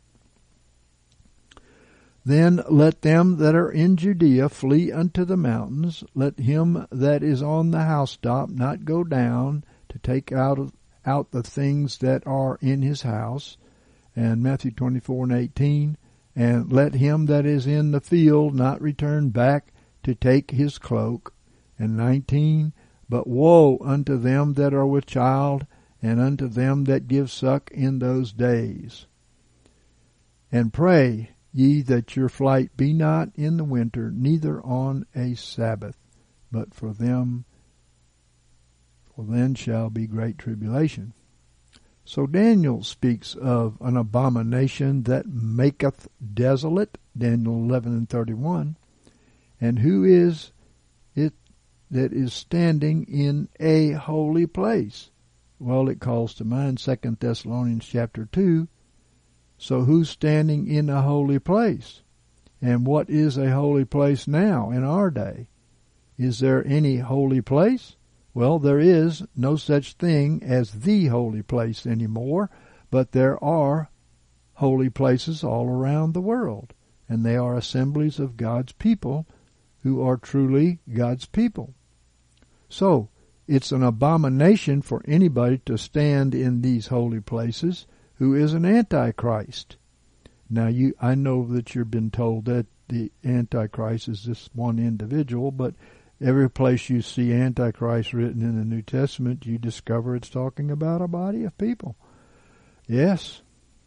Then let them that are in Judea flee unto the mountains. Let him that is on the housetop not go down to take out of, out the things that are in his house. And Matthew twenty-four and eighteen. And let him that is in the field not return back to take his cloak. And nineteen. But woe unto them that are with child, and unto them that give suck in those days. And pray ye that your flight be not in the winter, neither on a Sabbath, but for them, for then shall be great tribulation. So Daniel speaks of an abomination that maketh desolate, Daniel eleven and thirty-one. And who is it that is standing in a holy place? Well, it calls to mind Second Thessalonians chapter two. So who's standing in a holy place? And what is a holy place now in our day? Is there any holy place? Well, there is no such thing as the holy place anymore, but there are holy places all around the world, and they are assemblies of God's people who are truly God's people. So, it's an abomination for anybody to stand in these holy places who is an antichrist. Now, you, I know that you've been told that the antichrist is this one individual, but every place you see antichrist written in the New Testament, you discover it's talking about a body of people. Yes.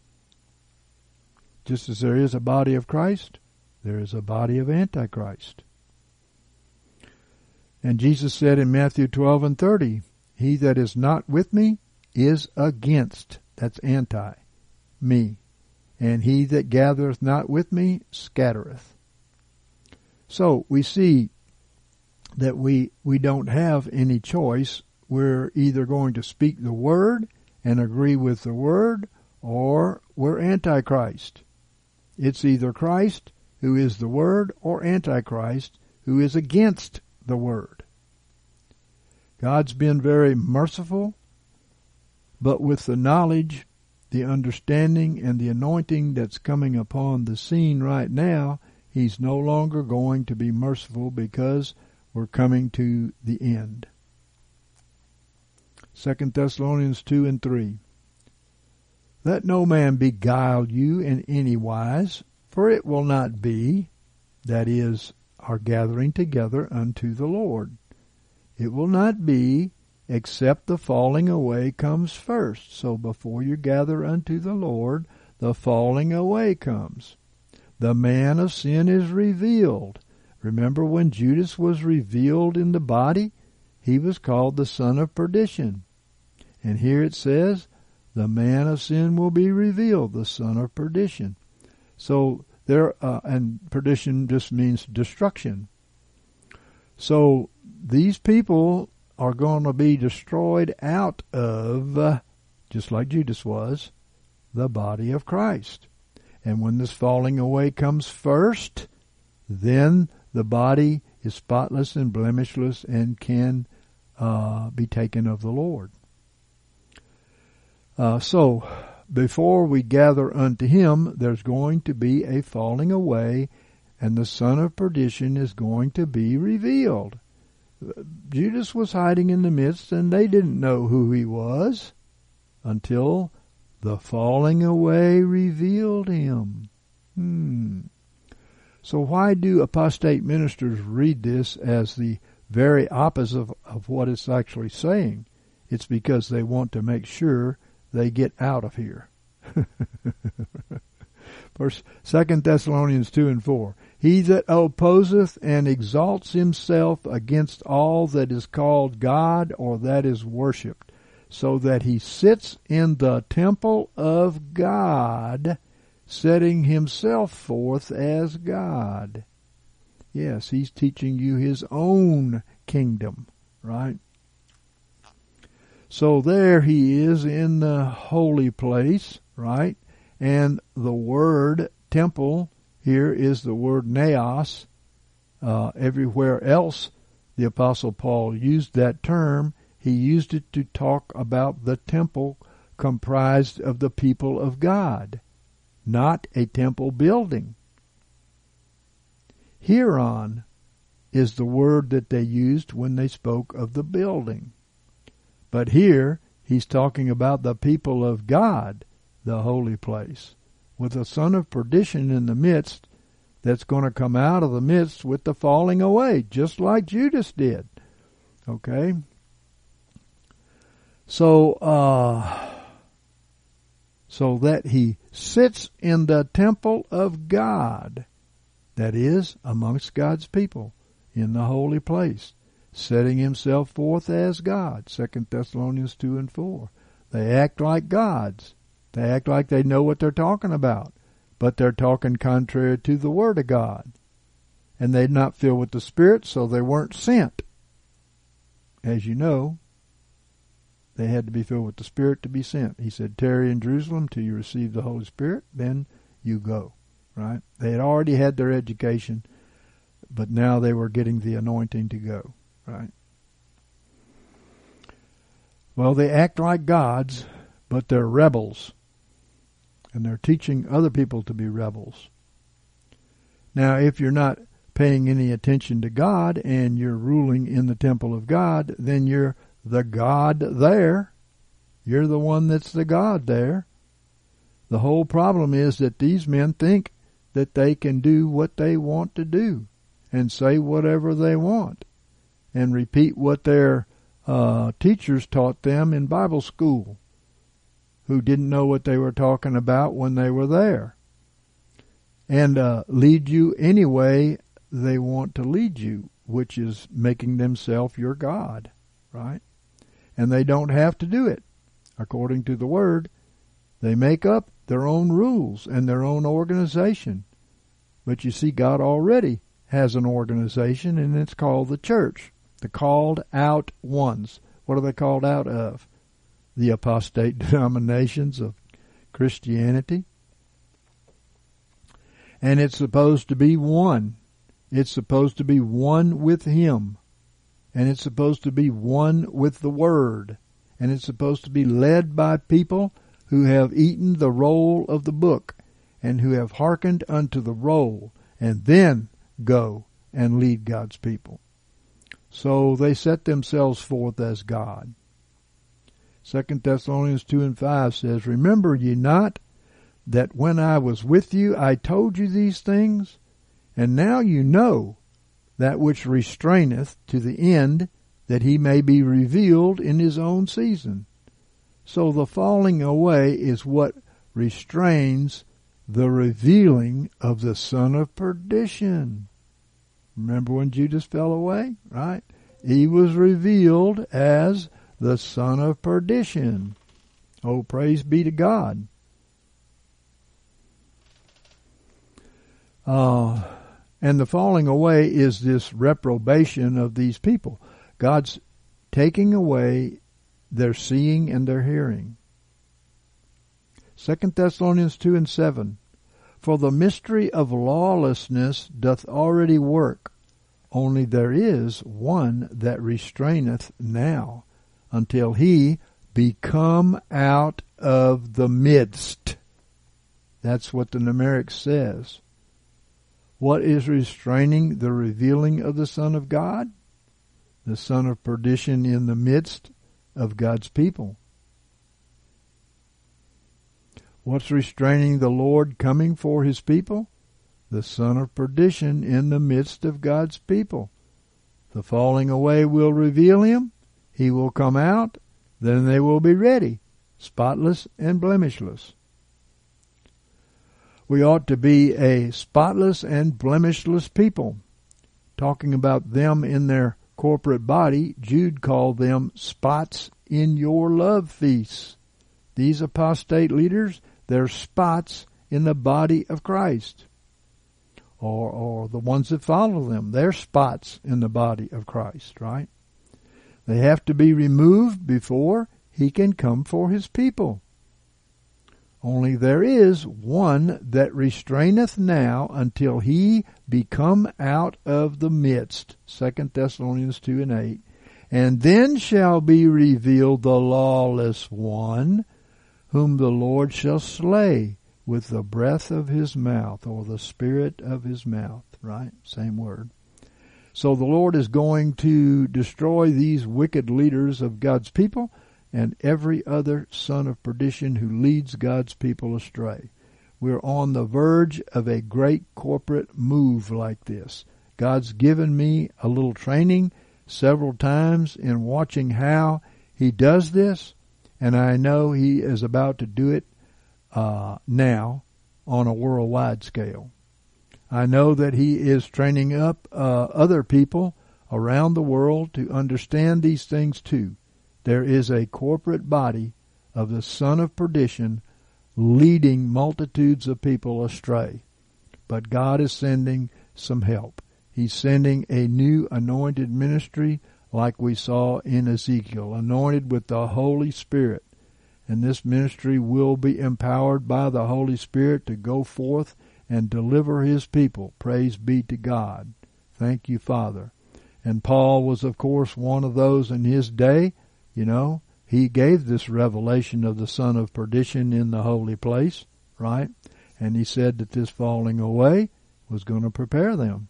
Just as there is a body of Christ, there is a body of antichrist. And Jesus said in Matthew twelve and thirty, he that is not with me is against, that's anti, me. And he that gathereth not with me scattereth. So we see that we, we don't have any choice. We're either going to speak the word and agree with the word, or we're antichrist. It's either Christ, who is the word, or antichrist, who is against the word. God's been very merciful, but with the knowledge, the understanding, and the anointing that's coming upon the scene right now, he's no longer going to be merciful because we're coming to the end. Second Thessalonians two and three. Let no man beguile you in any wise, for it will not be, that is, our gathering together unto the Lord. It will not be, except the falling away comes first. So before you gather unto the Lord, the falling away comes. The man of sin is revealed. Remember when Judas was revealed in the body? He was called the son of perdition. And here it says, the man of sin will be revealed, the son of perdition. So there, uh, and perdition just means destruction. So these people are going to be destroyed out of, uh, just like Judas was, the body of Christ. And when this falling away comes first, then the body is spotless and blemishless and can uh, be taken of the Lord. Uh, so, before we gather unto him, there's going to be a falling away, and the son of perdition is going to be revealed. Judas was hiding in the midst, and they didn't know who he was until the falling away revealed him. Hmm. So why do apostate ministers read this as the very opposite of, of what it's actually saying? it's because they want to make sure they get out of here. First, Second Thessalonians two and four. He that opposeth and exalts himself against all that is called God or that is worshipped, so that he sits in the temple of God, setting himself forth as God. Yes, he's teaching you his own kingdom, right? So there he is in the holy place, right? And the word temple here is the word naos. Uh, everywhere else the Apostle Paul used that term, he used it to talk about the temple comprised of the people of God, not a temple building. Hieron is the word that they used when they spoke of the building. But here he's talking about the people of God, the holy place, with a son of perdition in the midst that's going to come out of the midst with the falling away, just like Judas did. Okay? So, uh, so that he sits in the temple of God, that is, amongst God's people, in the holy place, setting himself forth as God. Second Thessalonians two and four. They act like gods. They act like they know what they're talking about, but they're talking contrary to the Word of God. And they're not filled with the Spirit, so they weren't sent. As you know, they had to be filled with the Spirit to be sent. He said, tarry in Jerusalem till you receive the Holy Spirit, then you go. Right? They had already had their education, but now they were getting the anointing to go. Right? Well, they act like gods, but they're rebels. And they're teaching other people to be rebels. Now, if you're not paying any attention to God and you're ruling in the temple of God, then you're the God there. You're the one that's the God there. The whole problem is that these men think that they can do what they want to do and say whatever they want and repeat what their uh, teachers taught them in Bible school, who didn't know what they were talking about when they were there, and uh, lead you any way they want to lead you, which is making themselves your God, right? And they don't have to do it. According to the Word, they make up their own rules and their own organization. But you see, God already has an organization, and it's called the church, the called out ones. What are they called out of? The apostate denominations of Christianity. And it's supposed to be one. It's supposed to be one with Him. And it's supposed to be one with the Word. And it's supposed to be led by people who have eaten the roll of the book and who have hearkened unto the roll, and then go and lead God's people. So they set themselves forth as God. Second Thessalonians two and five says, remember ye not that when I was with you I told you these things? And now you know that which restraineth to the end that he may be revealed in his own season. So the falling away is what restrains the revealing of the son of perdition. Remember when Judas fell away, right? He was revealed as the son of perdition. Oh, praise be to God. Uh, and the falling away is this reprobation of these people. God's taking away their seeing and their hearing. Second Thessalonians two and seven. For the mystery of lawlessness doth already work, only there is one that restraineth now, until he be come out of the midst. That's what the Numeric says. What is restraining the revealing of the Son of God? The son of perdition in the midst of God's people. What's restraining the Lord coming for His people? The son of perdition in the midst of God's people. The falling away will reveal Him. He will come out, then they will be ready, spotless and blemishless. We ought to be a spotless and blemishless people. Talking about them in their corporate body, Jude called them spots in your love feasts. These apostate leaders, they're spots in the body of Christ. Or, or the ones that follow them, they're spots in the body of Christ, right? They have to be removed before he can come for his people. Only there is one that restraineth now until he be come out of the midst. Second Thessalonians two and eight. And then shall be revealed the lawless one, whom the Lord shall slay with the breath of his mouth, or the spirit of his mouth, right? Same word. So the Lord is going to destroy these wicked leaders of God's people and every other son of perdition who leads God's people astray. We're on the verge of a great corporate move like this. God's given me a little training several times in watching how he does this, and I know he is about to do it uh, now on a worldwide scale. I know that he is training up uh, other people around the world to understand these things too. There is a corporate body of the son of perdition leading multitudes of people astray. But God is sending some help. He's sending a new anointed ministry like we saw in Ezekiel, anointed with the Holy Spirit. And this ministry will be empowered by the Holy Spirit to go forth and deliver his people. Praise be to God. Thank you, Father. And Paul was, of course, one of those in his day. You know, he gave this revelation of the son of perdition in the holy place, right? And he said that this falling away was going to prepare them.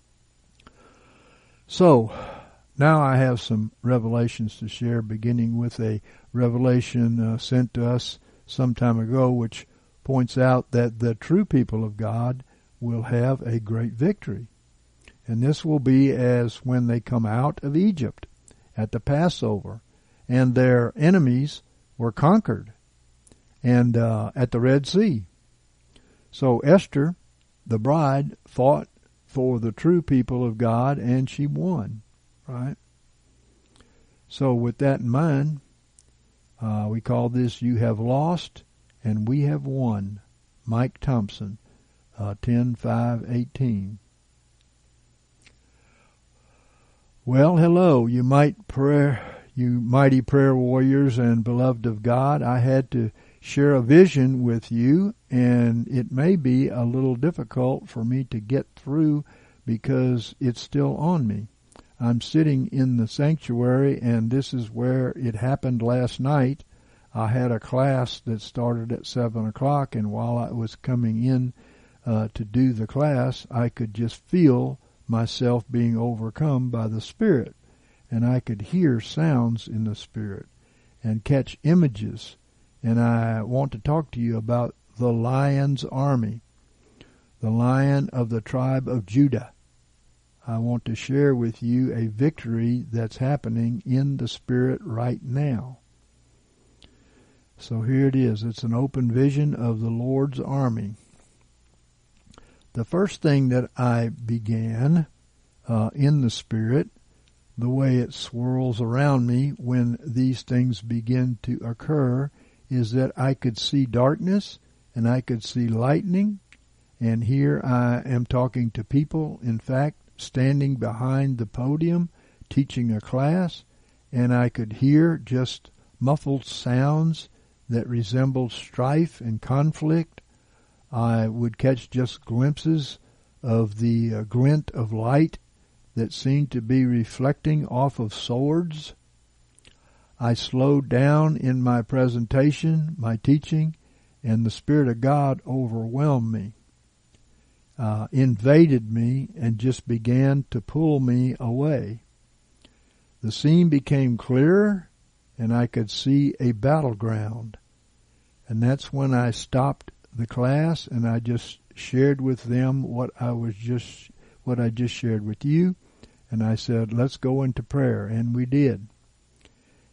So, now I have some revelations to share, beginning with a revelation uh, sent to us some time ago, which points out that the true people of God will have a great victory. And this will be as when they come out of Egypt at the Passover, and their enemies were conquered, and uh, at the Red Sea. So Esther, the bride, fought for the true people of God, and she won, right? So with that in mind, uh, we call this You Have Lost and We Have Won. Mike Thompson, uh, ten five eighteen. Well, hello, you might prayer, you mighty prayer warriors and beloved of God. I had to share a vision with you, and it may be a little difficult for me to get through because it's still on me. I'm sitting in the sanctuary, and this is where it happened last night. I had a class that started at seven o'clock, and while I was coming in uh, to do the class, I could just feel myself being overcome by the Spirit, and I could hear sounds in the Spirit and catch images. And I want to talk to you about the Lion's Army, the Lion of the tribe of Judah. I want to share with you a victory that's happening in the Spirit right now. So here it is. It's an open vision of the Lord's army. The first thing that I began uh, in the Spirit, the way it swirls around me when these things begin to occur, is that I could see darkness and I could see lightning. And here I am talking to people, in fact, standing behind the podium, teaching a class, and I could hear just muffled sounds that resembled strife and conflict. I would catch just glimpses of the uh, glint of light that seemed to be reflecting off of swords. I slowed down in my presentation, my teaching, and the Spirit of God overwhelmed me. Uh, invaded me and just began to pull me away. The scene became clearer, and I could see a battleground. And that's when I stopped the class, and I just shared with them what I was just what I just shared with you, and I said, let's go into prayer, and we did.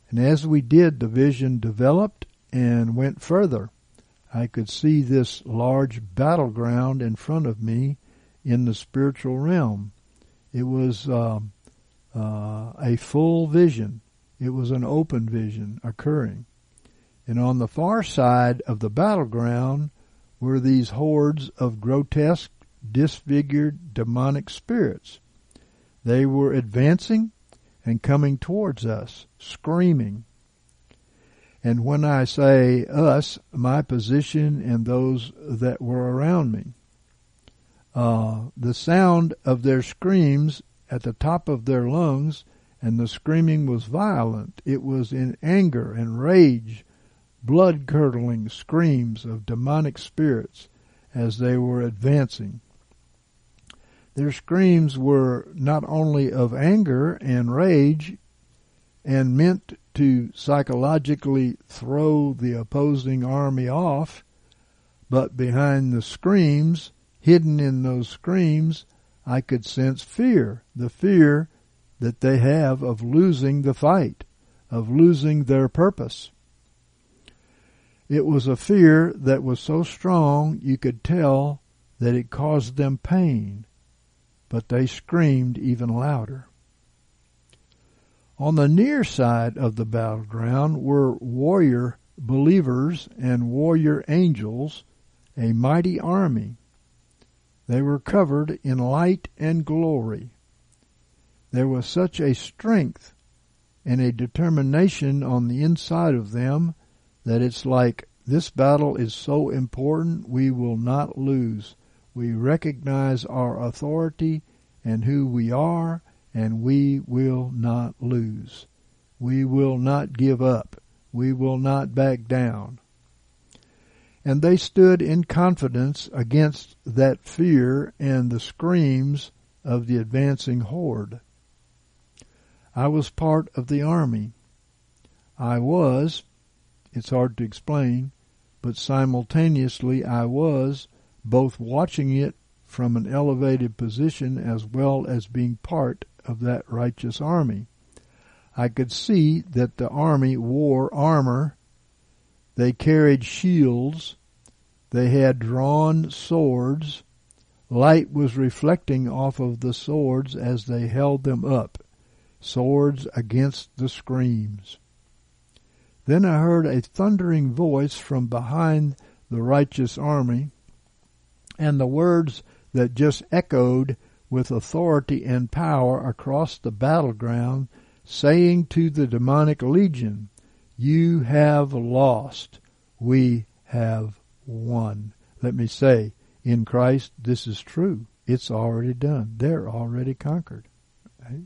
And as we did, the vision developed and went further. I could see this large battleground in front of me in the spiritual realm. It was uh, uh, a full vision. It was an open vision occurring. And on the far side of the battleground were these hordes of grotesque, disfigured, demonic spirits. They were advancing and coming towards us, screaming. And when I say us, my position and those that were around me, uh, the sound of their screams at the top of their lungs, and the screaming was violent. It was in anger and rage, blood-curdling screams of demonic spirits as they were advancing. Their screams were not only of anger and rage and meant to psychologically throw the opposing army off, but behind the screams, hidden in those screams, I could sense fear, the fear that they have of losing the fight, of losing their purpose. It was a fear that was so strong you could tell that it caused them pain, but they screamed even louder. On the near side of the battleground were warrior believers and warrior angels, a mighty army. They were covered in light and glory. There was such a strength and a determination on the inside of them that it's like, this battle is so important, we will not lose. We recognize our authority and who we are, and we will not lose. We will not give up. We will not back down. And they stood in confidence against that fear and the screams of the advancing horde. I was part of the army. I was, it's hard to explain, but simultaneously I was both watching it from an elevated position as well as being part of that righteous army. I could see that the army wore armor. They carried shields. They had drawn swords. Light was reflecting off of the swords as they held them up, swords against the screams. Then I heard a thundering voice from behind the righteous army, and the words that just echoed with authority and power across the battleground, saying to the demonic legion, "You have lost. We have won." Let me say, in Christ, this is true. It's already done. They're already conquered. Right?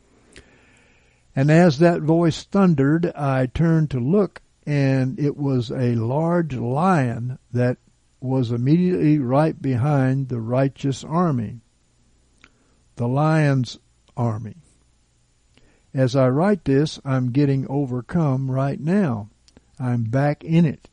And as that voice thundered, I turned to look, and it was a large lion that was immediately right behind the righteous army, the lion's army. As I write this, I'm getting overcome right now. I'm back in it.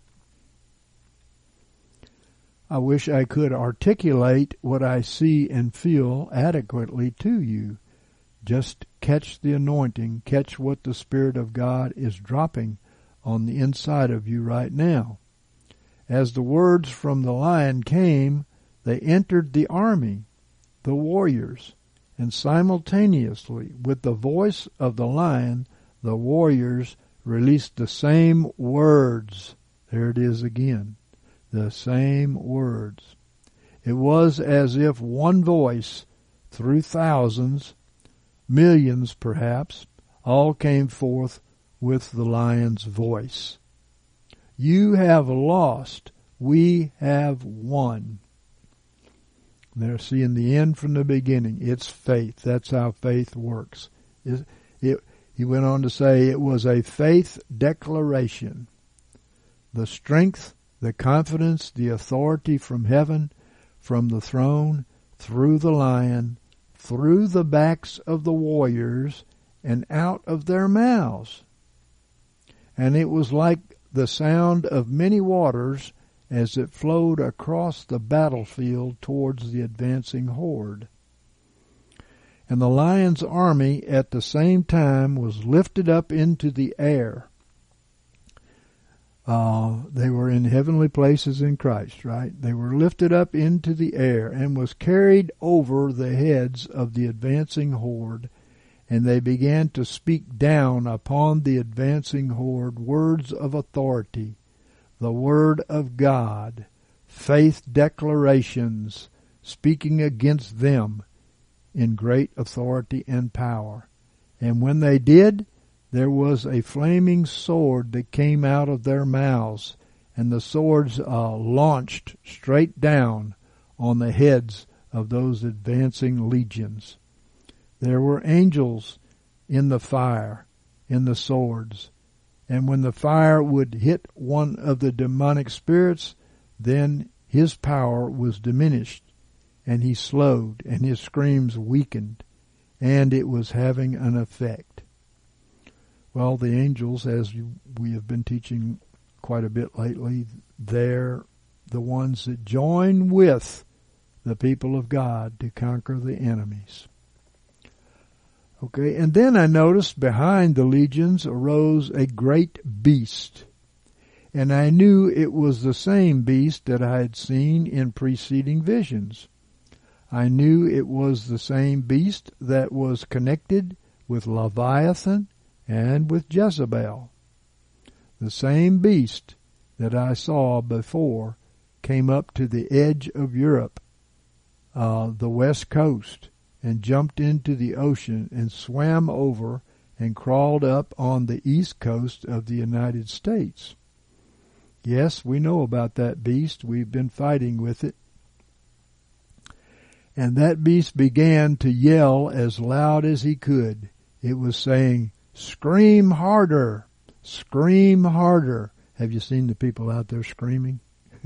I wish I could articulate what I see and feel adequately to you. Just catch the anointing, catch what the Spirit of God is dropping on the inside of you right now. As the words from the lion came, they entered the army, the warriors, and simultaneously, with the voice of the lion, the warriors released the same words. There it is again, the same words. It was as if one voice, through thousands, millions perhaps, all came forth with the lion's voice. You have lost. We have won. They're seeing the end from the beginning. It's faith. That's how faith works. It, it, he went on to say it was a faith declaration. The strength, the confidence, the authority from heaven, from the throne, through the lion, through the backs of the warriors, and out of their mouths. And it was like the sound of many waters as it flowed across the battlefield towards the advancing horde. And the lion's army at the same time was lifted up into the air. Uh, they were in heavenly places in Christ, right? They were lifted up into the air and was carried over the heads of the advancing horde, and they began to speak down upon the advancing horde words of authority, the word of God, faith declarations, speaking against them in great authority and power. And when they did, there was a flaming sword that came out of their mouths, and the swords uh, launched straight down on the heads of those advancing legions. There were angels in the fire, in the swords, and when the fire would hit one of the demonic spirits, then his power was diminished, and he slowed, and his screams weakened, and it was having an effect. Well, the angels, as we have been teaching quite a bit lately, they're the ones that join with the people of God to conquer the enemies. Okay, and then I noticed behind the legions arose a great beast, and I knew it was the same beast that I had seen in preceding visions. I knew it was the same beast that was connected with Leviathan and with Jezebel. The same beast that I saw before came up to the edge of Europe, uh, the west coast, and jumped into the ocean and swam over and crawled up on the east coast of the United States. Yes, we know about that beast. We've been fighting with it. And that beast began to yell as loud as he could. It was saying, "Scream harder! Scream harder!" Have you seen the people out there screaming?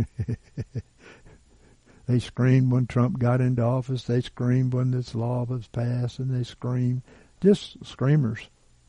They screamed when Trump got into office. They screamed when this law was passed, and they screamed. Just screamers.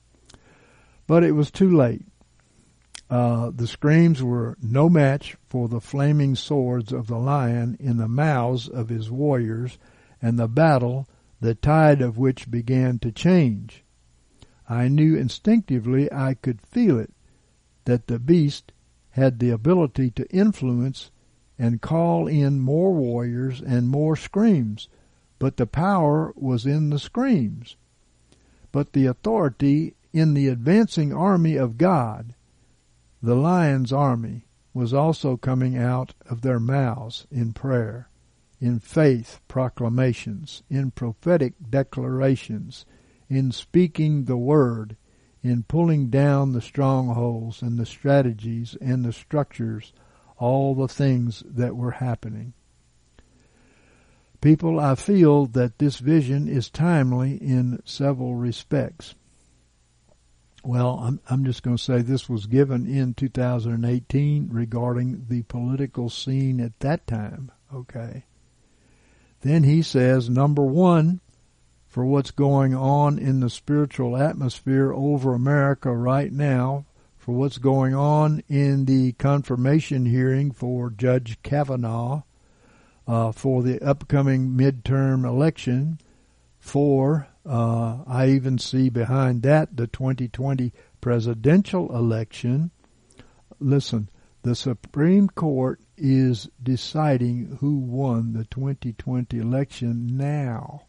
But it was too late. Uh, the screams were no match for the flaming swords of the lion in the mouths of his warriors, and the battle, the tide of which began to change. I knew instinctively, I could feel it, that the beast had the ability to influence and call in more warriors and more screams, but the power was in the screams. But the authority in the advancing army of God, the lion's army, was also coming out of their mouths in prayer, in faith proclamations, in prophetic declarations, in speaking the word, in pulling down the strongholds and the strategies and the structures, all the things that were happening. People, I feel that this vision is timely in several respects. Well, I'm, I'm just going to say this was given in two thousand eighteen regarding the political scene at that time, okay? Then he says, number one, for what's going on in the spiritual atmosphere over America right now, for what's going on in the confirmation hearing for Judge Kavanaugh, uh, for the upcoming midterm election, for, uh, I even see behind that the twenty twenty presidential election. Listen, the Supreme Court is deciding who won the twenty twenty election now.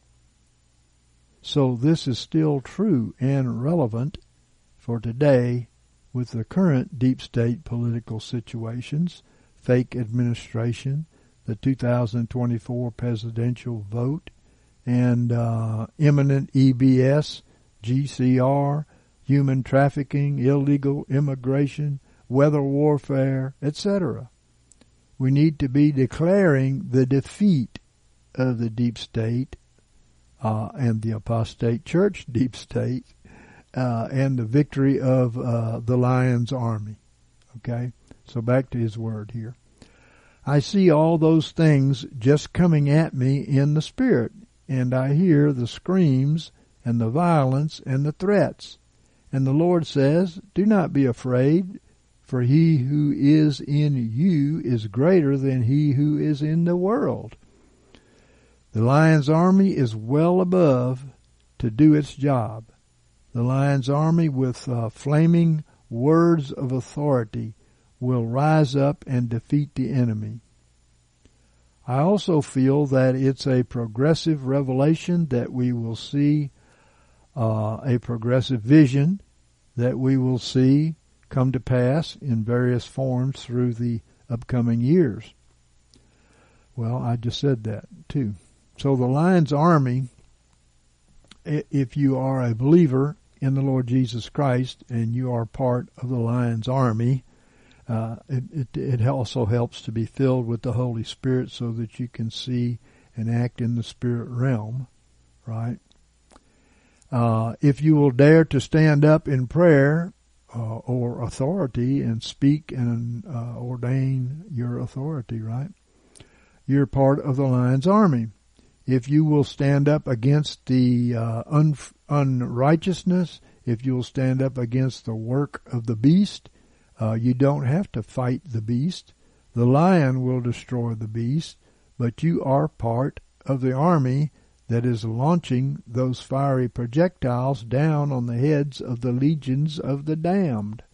So this is still true and relevant for today with the current deep state political situations, fake administration, the two thousand twenty-four presidential vote, and uh, imminent E B S, G C R, human trafficking, illegal immigration, weather warfare, et cetera. We need to be declaring the defeat of the deep state uh, and the apostate church deep state, Uh, and the victory of uh, the lion's army. Okay? So back to his word here. I see all those things just coming at me in the spirit, and I hear the screams and the violence and the threats. And the Lord says, do not be afraid, for he who is in you is greater than he who is in the world. The lion's army is well above to do its job. The lion's army with uh, flaming words of authority will rise up and defeat the enemy. I also feel that it's a progressive revelation that we will see, uh, a progressive vision that we will see come to pass in various forms through the upcoming years. Well, I just said that too. So the lion's army, if you are a believer in the Lord Jesus Christ and you are part of the lion's army, uh, it, it, it also helps to be filled with the Holy Spirit so that you can see and act in the spirit realm, right? Uh, if you will dare to stand up in prayer uh, or authority and speak and uh, ordain your authority, right? You're part of the lion's army. If you will stand up against the uh, un- unrighteousness, if you will stand up against the work of the beast, uh, you don't have to fight the beast. The lion will destroy the beast, but you are part of the army that is launching those fiery projectiles down on the heads of the legions of the damned.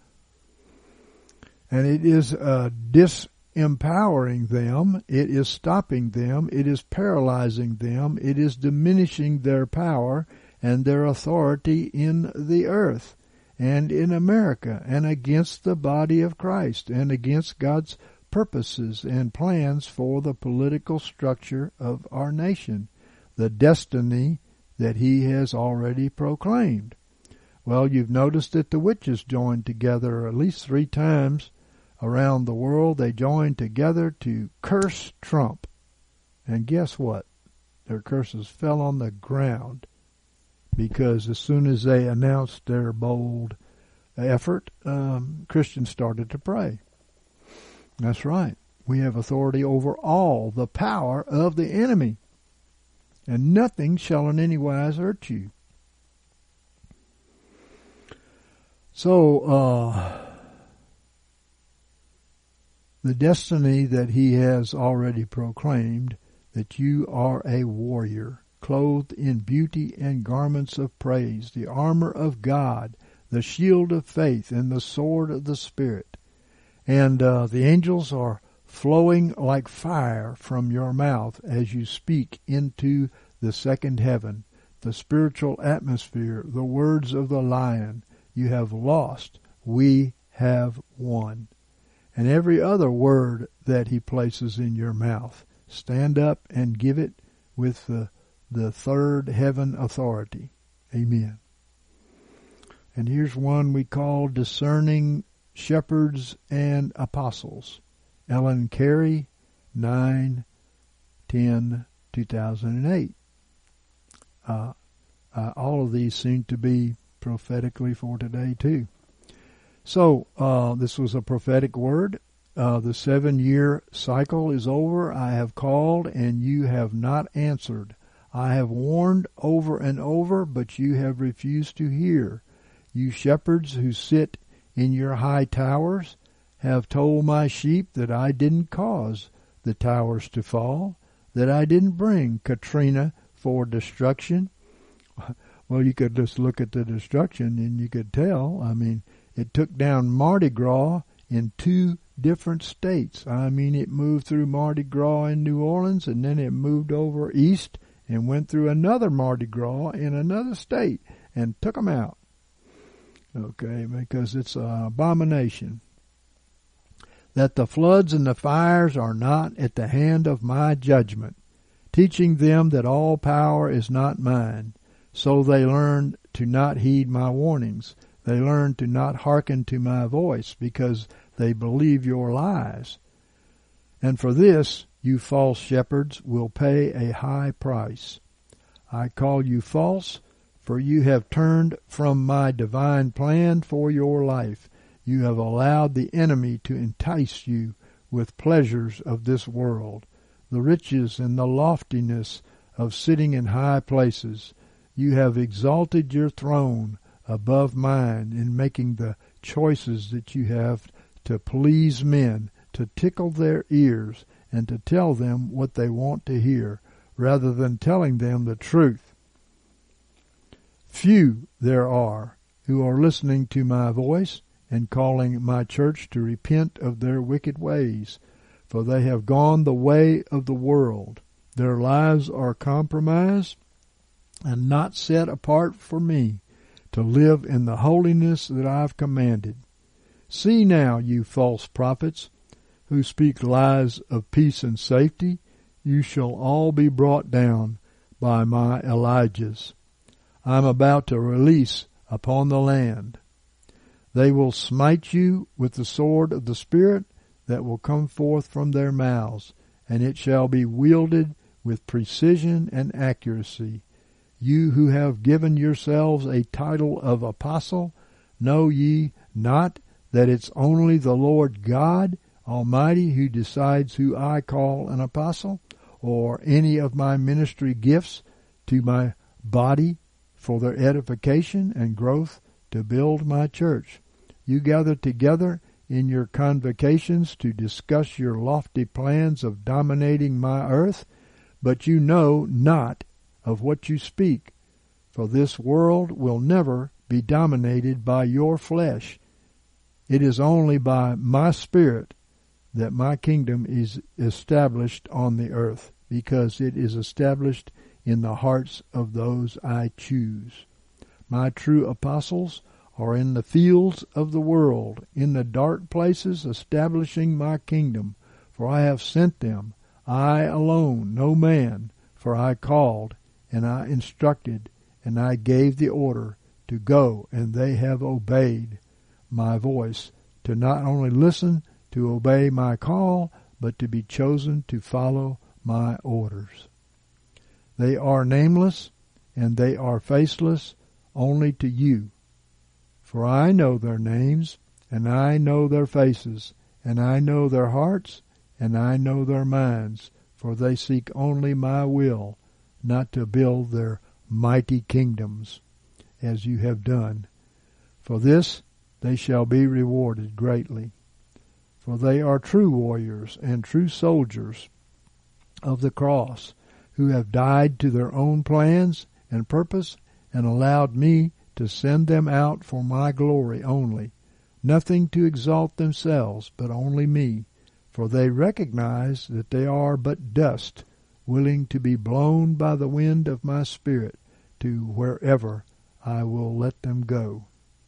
And it is uh, disempowering them, it is stopping them, it is paralyzing them, it is diminishing their power and their authority in the earth and in America and against the body of Christ and against God's purposes and plans for the political structure of our nation, the destiny that he has already proclaimed. Well, you've noticed that the witches joined together at least three times around the world. They joined together to curse Trump. And guess what? Their curses fell on the ground, because as soon as they announced their bold effort, um, Christians started to pray. That's right. We have authority over all the power of the enemy, and nothing shall in any wise hurt you. So, uh, the destiny that he has already proclaimed, that you are a warrior, clothed in beauty and garments of praise, the armor of God, the shield of faith, and the sword of the Spirit. And uh, the angels are flowing like fire from your mouth as you speak into the second heaven, the spiritual atmosphere, the words of the lion. You have lost, we have won. And every other word that he places in your mouth, stand up and give it with the, the third heaven authority. Amen. And here's one we call Discerning Shepherds and Apostles. Ellen Carey, nine ten two thousand eight. Uh, uh, all of these seem to be prophetically for today too. So uh, this was a prophetic word. Uh, the seven-year cycle is over. I have called and you have not answered. I have warned over and over, but you have refused to hear. You shepherds who sit in your high towers have told my sheep that I didn't cause the towers to fall, that I didn't bring Katrina for destruction. Well, you could just look at the destruction and you could tell. I mean, it took down Mardi Gras in two different states. I mean, it moved through Mardi Gras in New Orleans, and then it moved over east and went through another Mardi Gras in another state and took them out. Okay, because it's an abomination. That the floods and the fires are not at the hand of my judgment, teaching them that all power is not mine. So they learn to not heed my warnings. They learn to not hearken to my voice, because they believe your lies. And for this, you false shepherds will pay a high price. I call you false, for you have turned from my divine plan for your life. You have allowed the enemy to entice you with pleasures of this world, the riches and the loftiness of sitting in high places. You have exalted your throne above mine in making the choices that you have to please men, to tickle their ears, and to tell them what they want to hear, rather than telling them the truth. Few there are who are listening to my voice and calling my church to repent of their wicked ways, for they have gone the way of the world. Their lives are compromised and not set apart for me to live in the holiness that I've commanded. See now, you false prophets, who speak lies of peace and safety, you shall all be brought down by my Elijahs. I am about to release upon the land. They will smite you with the sword of the Spirit that will come forth from their mouths, and it shall be wielded with precision and accuracy. You who have given yourselves a title of apostle, know ye not that it's only the Lord God Almighty who decides who I call an apostle, or any of my ministry gifts to my body for their edification and growth to build my church? You gather together in your convocations to discuss your lofty plans of dominating my earth, but you know not of what you speak, for this world will never be dominated by your flesh. It is only by my Spirit that my kingdom is established on the earth, because it is established in the hearts of those I choose. My true apostles are in the fields of the world, in the dark places, establishing my kingdom, for I have sent them, I alone, no man, for I called, and I instructed, and I gave the order to go, and they have obeyed my voice, to not only listen, to obey my call, but to be chosen to follow my orders. They are nameless, and they are faceless only to you. For I know their names, and I know their faces, and I know their hearts, and I know their minds, for they seek only my will, not to build their mighty kingdoms, as you have done. For this they shall be rewarded greatly. For they are true warriors and true soldiers of the cross, who have died to their own plans and purpose, and allowed me to send them out for my glory only, nothing to exalt themselves, but only me, for they recognize that they are but dust, willing to be blown by the wind of my Spirit to wherever I will let them go.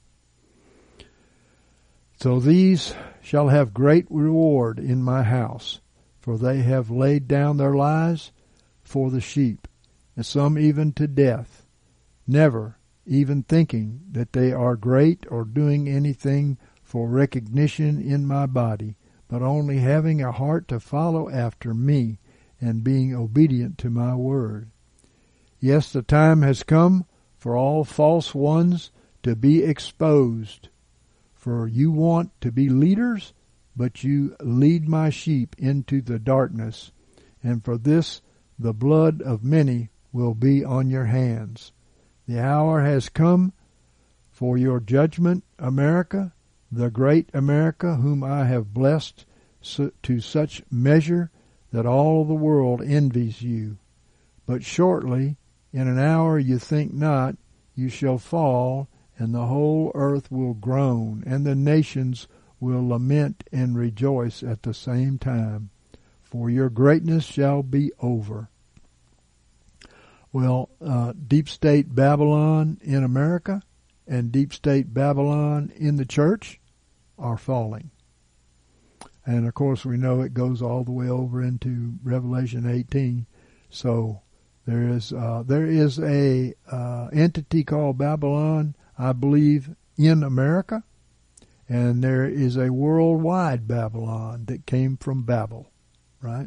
So these shall have great reward in my house, for they have laid down their lives for the sheep, and some even to death, never even thinking that they are great or doing anything for recognition in my body, but only having a heart to follow after me and being obedient to my word. Yes, the time has come for all false ones to be exposed. For you want to be leaders, but you lead my sheep into the darkness, and for this the blood of many will be on your hands. The hour has come for your judgment, America, the great America, whom I have blessed to such measure that all the world envies you. But shortly, in an hour you think not, you shall fall, and the whole earth will groan, and the nations will lament and rejoice at the same time, for your greatness shall be over. Well, uh, Deep State Babylon in America and Deep State Babylon in the church are falling. And of course we know it goes all the way over into Revelation eighteen. So there is uh, there is a uh, entity called Babylon, I believe, in America, and there is a worldwide Babylon that came from Babel, right?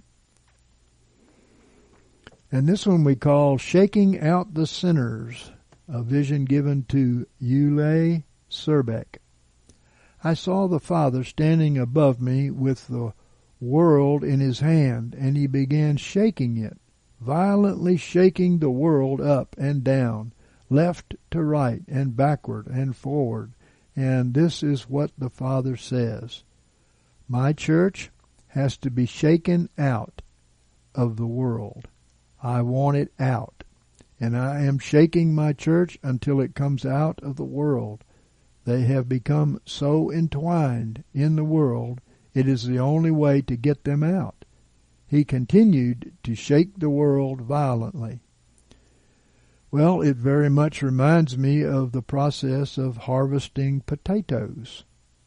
And this one we call Shaking Out the Sinners, a vision given to Ulay Serbeck. I saw the Father standing above me with the world in his hand, and he began shaking it, violently shaking the world up and down, left to right, and backward and forward. And this is what the Father says: my church has to be shaken out of the world. I want it out. and I am shaking my church until it comes out of the world. They have become so entwined in the world, it is the only way to get them out. He continued to shake the world violently. Well, it very much reminds me of the process of harvesting potatoes,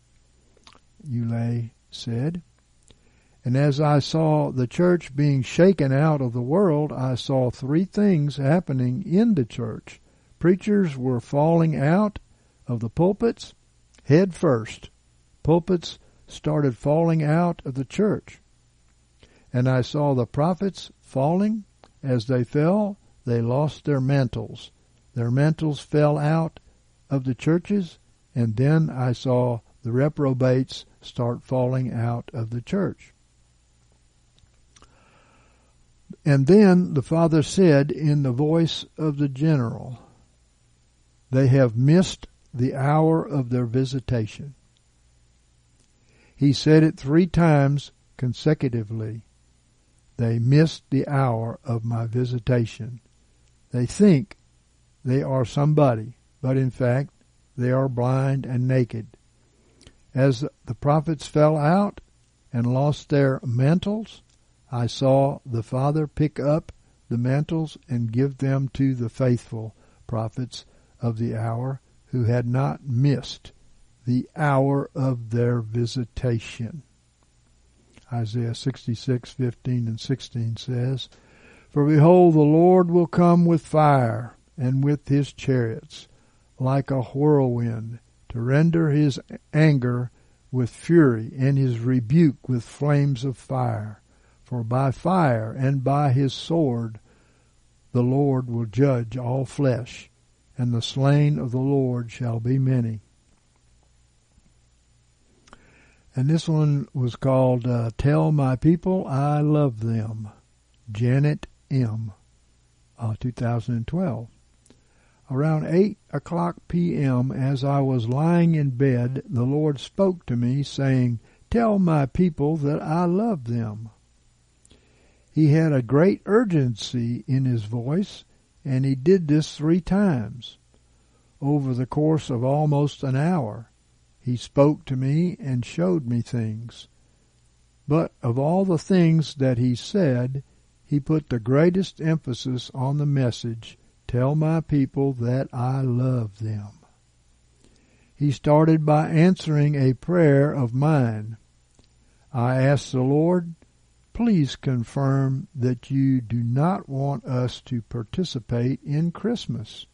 Ulay said. And as I saw the church being shaken out of the world, I saw three things happening in the church. Preachers were falling out of the pulpits head first. Pulpits started falling out of the church. And I saw the prophets falling. As they fell, they lost their mantles. Their mantles fell out of the churches, and then I saw the reprobates start falling out of the church. And then the Father said in the voice of the general, they have missed the hour of their visitation. He said it three times consecutively. They missed the hour of my visitation. They think they are somebody, but in fact they are blind and naked. As the prophets fell out and lost their mantles, I saw the Father pick up the mantles and give them to the faithful prophets of the hour who had not missed the hour of their visitation. Isaiah sixty-six, fifteen and sixteen says, For behold, the Lord will come with fire, and with his chariots, like a whirlwind, to render his anger with fury, and his rebuke with flames of fire. For by fire and by his sword the Lord will judge all flesh, and the slain of the Lord shall be many. And this one was called uh, Tell My People I Love Them, Janet M., uh, two thousand twelve. Around eight o'clock p.m., as I was lying in bed, the Lord spoke to me, saying, Tell my people that I love them. He had a great urgency in his voice, and he did this three times. Over the course of almost an hour, he spoke to me and showed me things. But of all the things that he said, he put the greatest emphasis on the message, Tell my people that I love them. He started by answering a prayer of mine. I asked the Lord, Please confirm that you do not want us to participate in Christmas.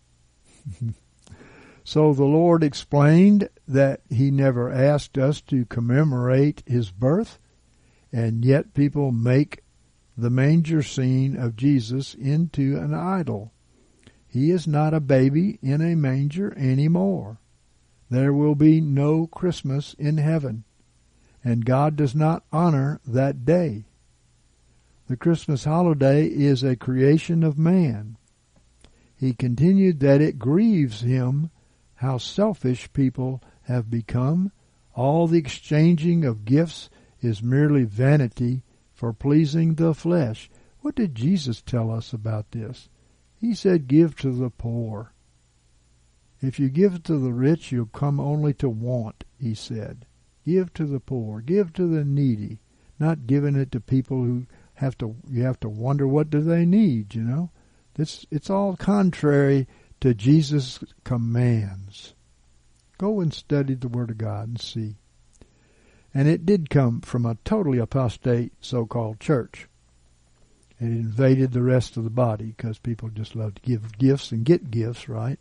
So the Lord explained that he never asked us to commemorate his birth, and yet people make the manger scene of Jesus into an idol. He is not a baby in a manger anymore. There will be no Christmas in heaven, and God does not honor that day. The Christmas holiday is a creation of man. He continued that it grieves him how selfish people have become. All the exchanging of gifts is merely vanity for pleasing the flesh. What did Jesus tell us about this? He said, give to the poor. If you give to the rich, you'll come only to want, he said. Give to the poor. Give to the needy. Not giving it to people who have to, you have to wonder what do they need, you know. This, it's all contrary to Jesus' commands. Go and study the Word of God and see. And it did come from a totally apostate so-called church. It invaded the rest of the body because people just love to give gifts and get gifts, right?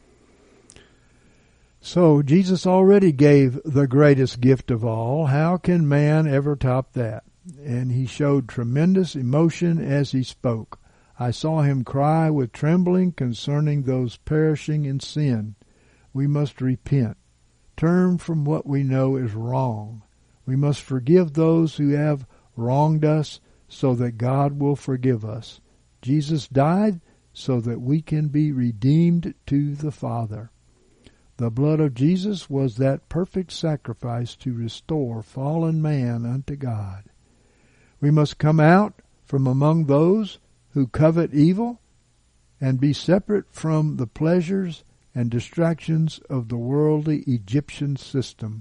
So Jesus already gave the greatest gift of all. How can man ever top that? And he showed tremendous emotion as he spoke. I saw him cry with trembling concerning those perishing in sin. We must repent. Turn from what we know is wrong. We must forgive those who have wronged us so that God will forgive us. Jesus died so that we can be redeemed to the Father. The blood of Jesus was that perfect sacrifice to restore fallen man unto God. We must come out from among those who covet evil and be separate from the pleasures and distractions of the worldly Egyptian system.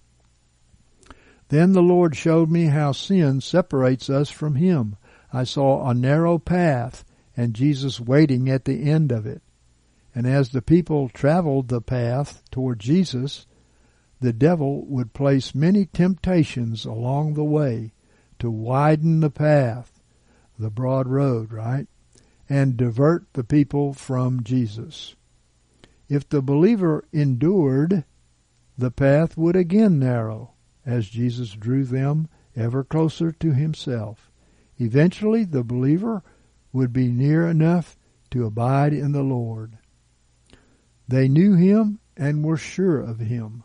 Then the Lord showed me how sin separates us from Him. I saw a narrow path and Jesus waiting at the end of it. And as the people traveled the path toward Jesus, the devil would place many temptations along the way to widen the path, the broad road, right, and divert the people from Jesus. If the believer endured, the path would again narrow as Jesus drew them ever closer to Himself. Eventually, the believer would be near enough to abide in the Lord. They knew Him and were sure of Him.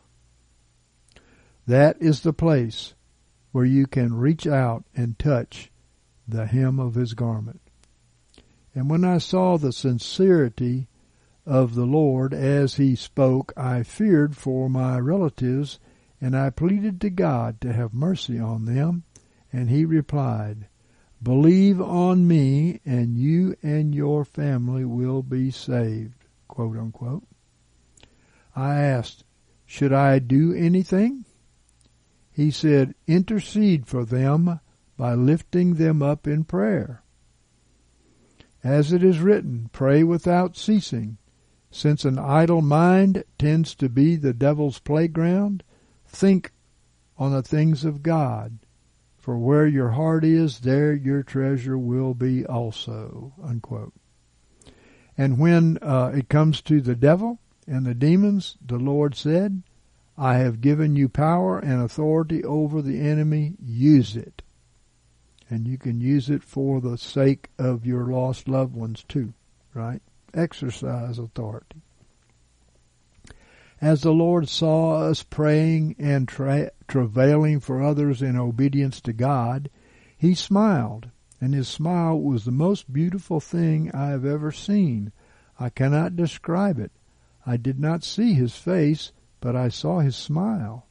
That is the place where you can reach out and touch the hem of His garment. And when I saw the sincerity of the Lord as He spoke, I feared for my relatives, and I pleaded to God to have mercy on them. And He replied, "Believe on me, and you and your family will be saved," quote unquote. I asked, should I do anything? He said, intercede for them by lifting them up in prayer. As it is written, pray without ceasing. Since an idle mind tends to be the devil's playground, think on the things of God. For where your heart is, there your treasure will be also, unquote. And when uh, it comes to the devil and the demons, the Lord said, I have given you power and authority over the enemy. Use it. And you can use it for the sake of your lost loved ones too, right? Exercise authority. As the Lord saw us praying and tra- travailing for others in obedience to God, He smiled, and His smile was the most beautiful thing I have ever seen. I cannot describe it. I did not see His face, but I saw His smile.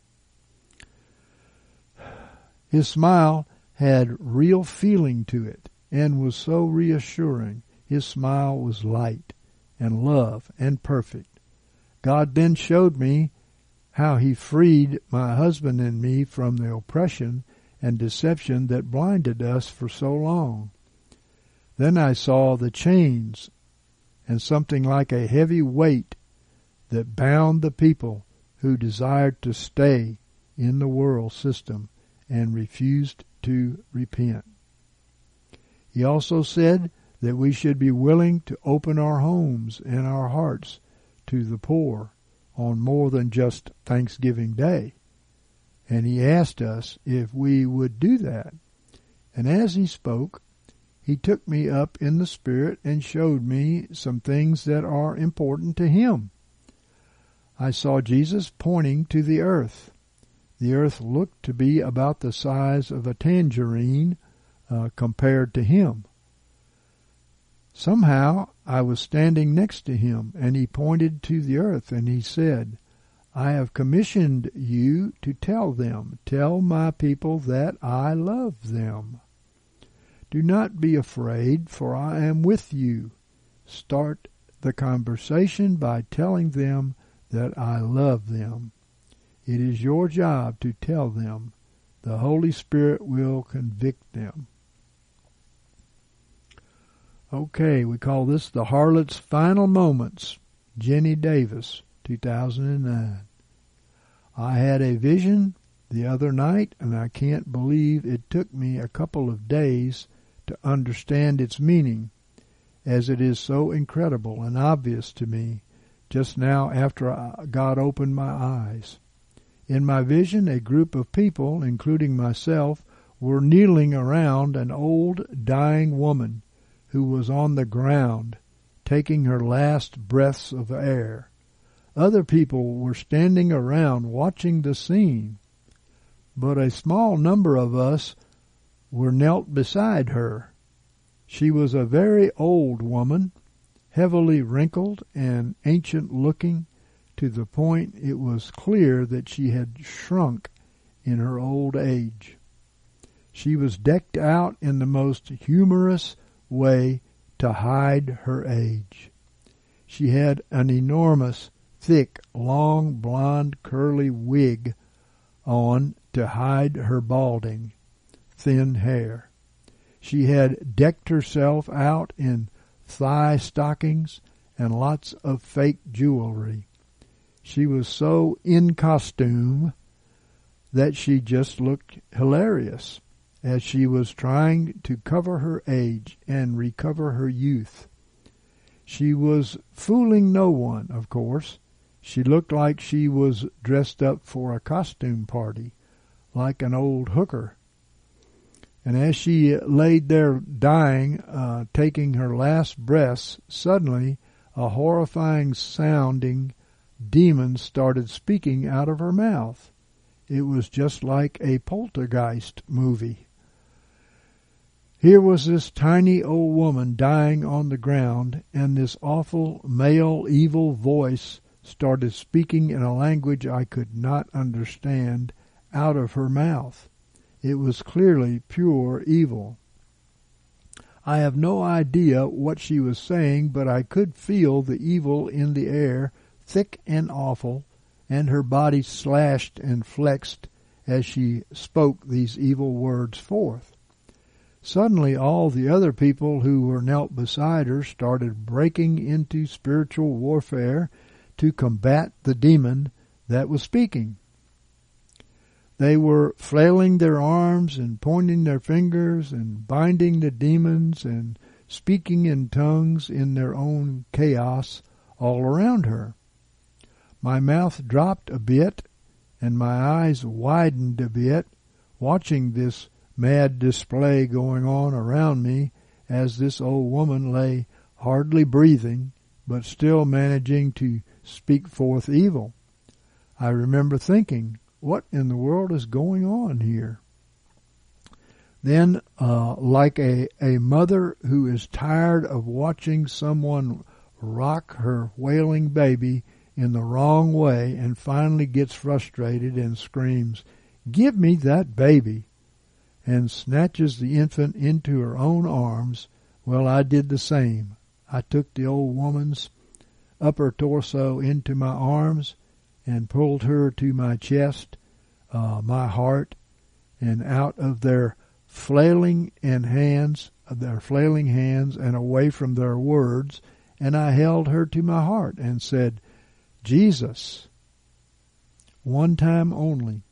His smile had real feeling to it and was so reassuring. His smile was light and love and perfect. God then showed me how He freed my husband and me from the oppression and deception that blinded us for so long. Then I saw the chains and something like a heavy weight that bound the people who desired to stay in the world system and refused to repent. He also said that we should be willing to open our homes and our hearts to the poor on more than just Thanksgiving Day. And He asked us if we would do that. And as He spoke, He took me up in the Spirit and showed me some things that are important to Him. I saw Jesus pointing to the earth. The earth looked to be about the size of a tangerine uh, compared to Him. Somehow I was standing next to Him, and He pointed to the earth, and He said, I have commissioned you to tell them, tell my people that I love them. Do not be afraid, for I am with you. Start the conversation by telling them that I love them. It is your job to tell them. The Holy Spirit will convict them. Okay, we call this The Harlot's Final Moments. Jenny Davis, two thousand nine. I had a vision the other night, and I can't believe it took me a couple of days to understand its meaning, as it is so incredible and obvious to me just now after God opened my eyes. In my vision, a group of people, including myself, were kneeling around an old dying woman who was on the ground, taking her last breaths of air. Other people were standing around watching the scene, but a small number of us were knelt beside her. She was a very old woman, heavily wrinkled and ancient-looking, to the point it was clear that she had shrunk in her old age. She was decked out in the most humorous way to hide her age. She had an enormous, thick, long, blonde, curly wig on to hide her balding, thin hair. She had decked herself out in thigh stockings and lots of fake jewelry. She was so in costume that she just looked hilarious as she was trying to cover her age and recover her youth. She was fooling no one, of course. She looked like she was dressed up for a costume party, like an old hooker. And as she laid there dying, uh, taking her last breaths, suddenly a horrifying sounding demon started speaking out of her mouth. It was just like a poltergeist movie. Here was this tiny old woman dying on the ground, and this awful male evil voice started speaking in a language I could not understand out of her mouth. It was clearly pure evil. I have no idea what she was saying, but I could feel the evil in the air, thick and awful, and her body slashed and flexed as she spoke these evil words forth. Suddenly all the other people who were knelt beside her started breaking into spiritual warfare to combat the demon that was speaking. They were flailing their arms and pointing their fingers and binding the demons and speaking in tongues in their own chaos all around her. My mouth dropped a bit and my eyes widened a bit, watching this mad display going on around me as this old woman lay hardly breathing but still managing to speak forth evil. I remember thinking, what in the world is going on here? Then, uh, like a, a mother who is tired of watching someone rock her wailing baby in the wrong way and finally gets frustrated and screams, "Give me that baby," and snatches the infant into her own arms, well, I did the same. I took the old woman's upper torso into my arms and pulled her to my chest, uh, my heart, and out of their flailing and hands, their flailing hands, and away from their words, and I held her to my heart and said, "Jesus," one time only.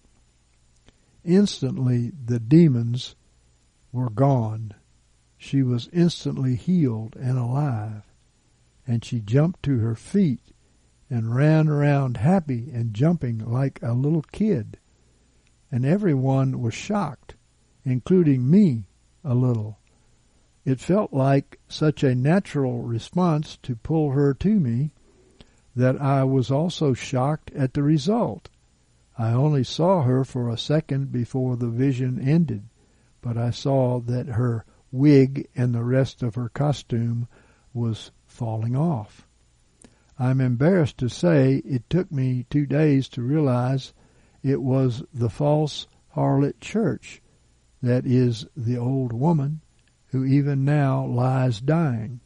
Instantly the demons were gone. She was instantly healed and alive, and she jumped to her feet and ran around happy and jumping like a little kid. And everyone was shocked, including me a little. It felt like such a natural response to pull her to me that I was also shocked at the result. I only saw her for a second before the vision ended, but I saw that her wig and the rest of her costume was falling off. I'm embarrassed to say it took me two days to realize it was the false harlot church, that is, the old woman who even now lies dying.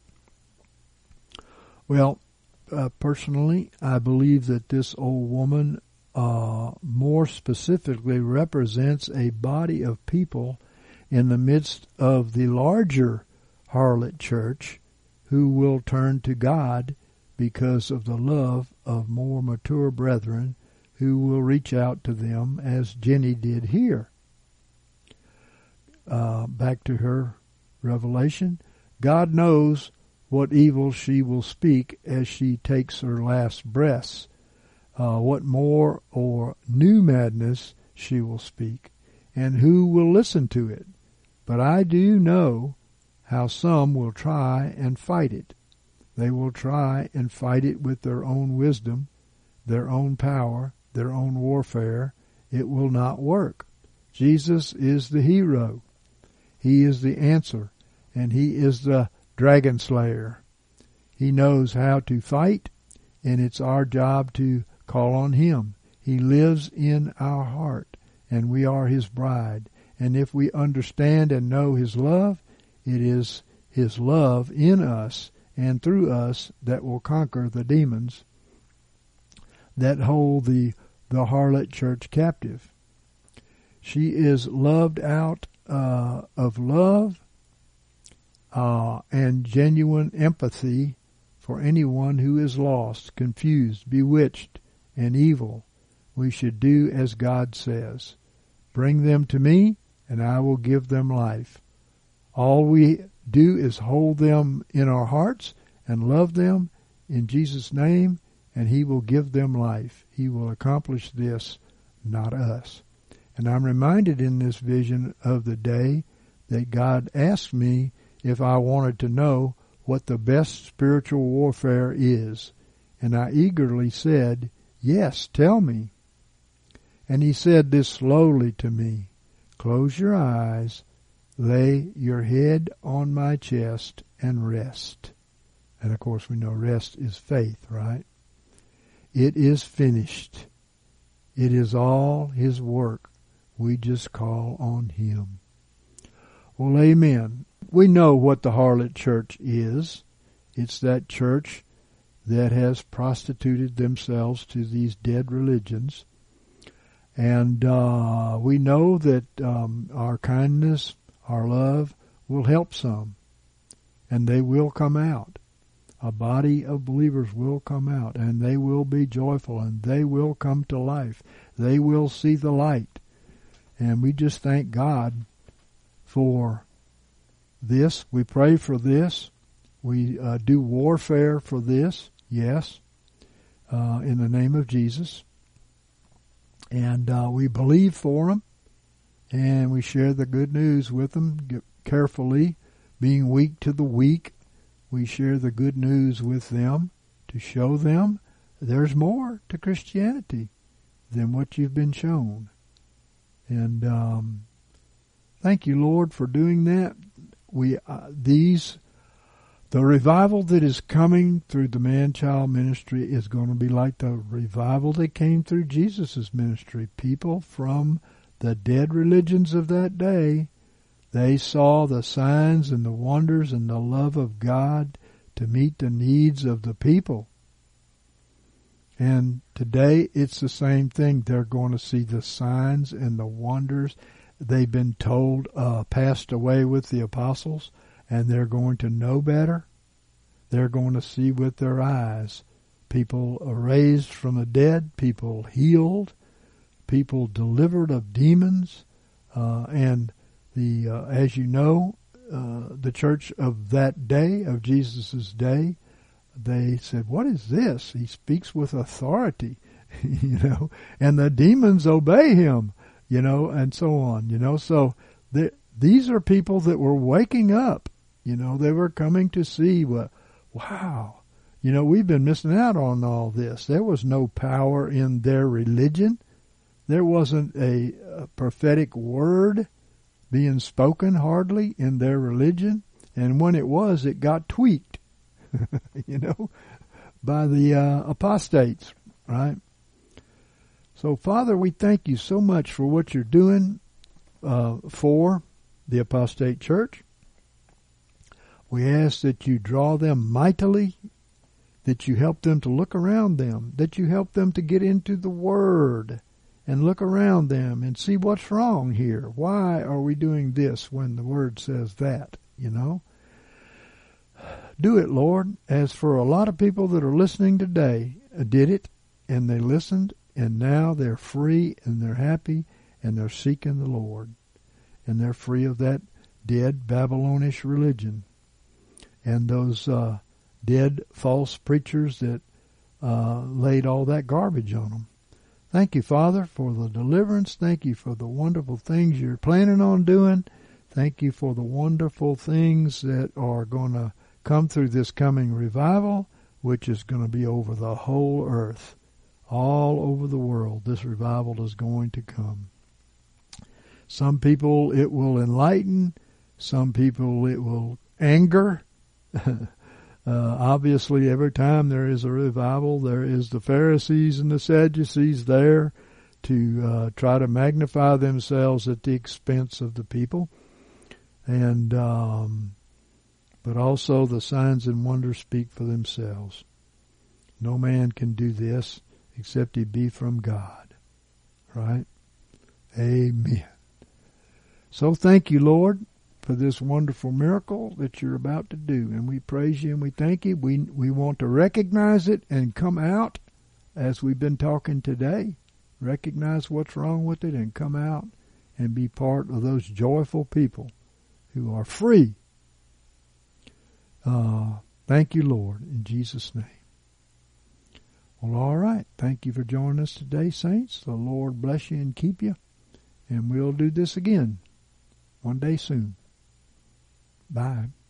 Well, uh, personally, I believe that this old woman uh, more specifically represents a body of people in the midst of the larger harlot church who will turn to God because of the love of more mature brethren who will reach out to them as Jenny did here. Uh, back to her revelation. God knows what evil she will speak as she takes her last breaths, uh, what more or new madness she will speak, and who will listen to it. But I do know how some will try and fight it. They will try and fight it with their own wisdom, their own power, their own warfare. It will not work. Jesus is the hero. He is the answer, and he is the dragon slayer. He knows how to fight, and it's our job to call on him. He lives in our heart, and we are his bride. And if we understand and know his love, it is His love in us and through us that will conquer the demons that hold the, the harlot church captive. She is loved out uh, of love uh, and genuine empathy for anyone who is lost, confused, bewitched, and evil. We should do as God says. Bring them to me, and I will give them life. All we do is hold them in our hearts and love them in Jesus' name, and He will give them life. He will accomplish this, not us. And I'm reminded in this vision of the day that God asked me if I wanted to know what the best spiritual warfare is. And I eagerly said, yes, tell me. And He said this slowly to me, close your eyes, lay your head on my chest, and rest. And of course we know rest is faith, right? It is finished. It is all His work. We just call on Him. Well, amen. We know what the harlot church is. It's that church that has prostituted themselves to these dead religions. And uh, we know that um, our kindness, our love will help some. And they will come out. A body of believers will come out, and they will be joyful, and they will come to life. They will see the light. And we just thank God for this. We pray for this. We uh, do warfare for this, yes, uh, in the name of Jesus. And uh, we believe for them, and we share the good news with them carefully, being weak to the weak. We share the good news with them to show them there's more to Christianity than what you've been shown. And um, thank you, Lord, for doing that. We uh, these the revival that is coming through the man-child ministry is going to be like the revival that came through Jesus' ministry. People from the dead religions of that day, they saw the signs and the wonders and the love of God to meet the needs of the people. And today it's the same thing. They're going to see the signs and the wonders they've been told uh, passed away with the apostles, and they're going to know better. They're going to see with their eyes people raised from the dead, people healed, people delivered of demons, uh, and the uh, as you know, uh, the church of that day, of Jesus' day, they said, what is this? He speaks with authority, you know, and the demons obey him, you know, and so on, you know. So the, these are people that were waking up, you know. They were coming to see what, wow, you know, we've been missing out on all this. There was no power in their religion. There wasn't a, a prophetic word being spoken hardly in their religion. And when it was, it got tweaked, you know, by the uh, apostates, right? So, Father, we thank you so much for what you're doing uh, for the apostate church. We ask that you draw them mightily, that you help them to look around them, that you help them to get into the Word and look around them and see what's wrong here. Why are we doing this when the Word says that, you know? Do it, Lord. As for a lot of people that are listening today, uh, did it, and they listened, and now they're free, and they're happy, and they're seeking the Lord. And they're free of that dead Babylonish religion and those uh, dead false preachers that uh, laid all that garbage on them. Thank you, Father, for the deliverance. Thank you for the wonderful things you're planning on doing. Thank you for the wonderful things that are going to come through this coming revival, which is going to be over the whole earth. All over the world, this revival is going to come. Some people it will enlighten. Some people it will anger. uh, obviously, every time there is a revival, there is the Pharisees and the Sadducees there to uh, try to magnify themselves at the expense of the people. And um, but also the signs and wonders speak for themselves. No man can do this except he be from God. Right? Amen. So thank you, Lord, for this wonderful miracle that you're about to do. And we praise you and we thank you. We, we want to recognize it and come out as we've been talking today. Recognize what's wrong with it and come out and be part of those joyful people who are free. Uh, thank you, Lord, in Jesus' name. Well, all right. Thank you for joining us today, saints. The Lord bless you and keep you. And we'll do this again one day soon. Bye.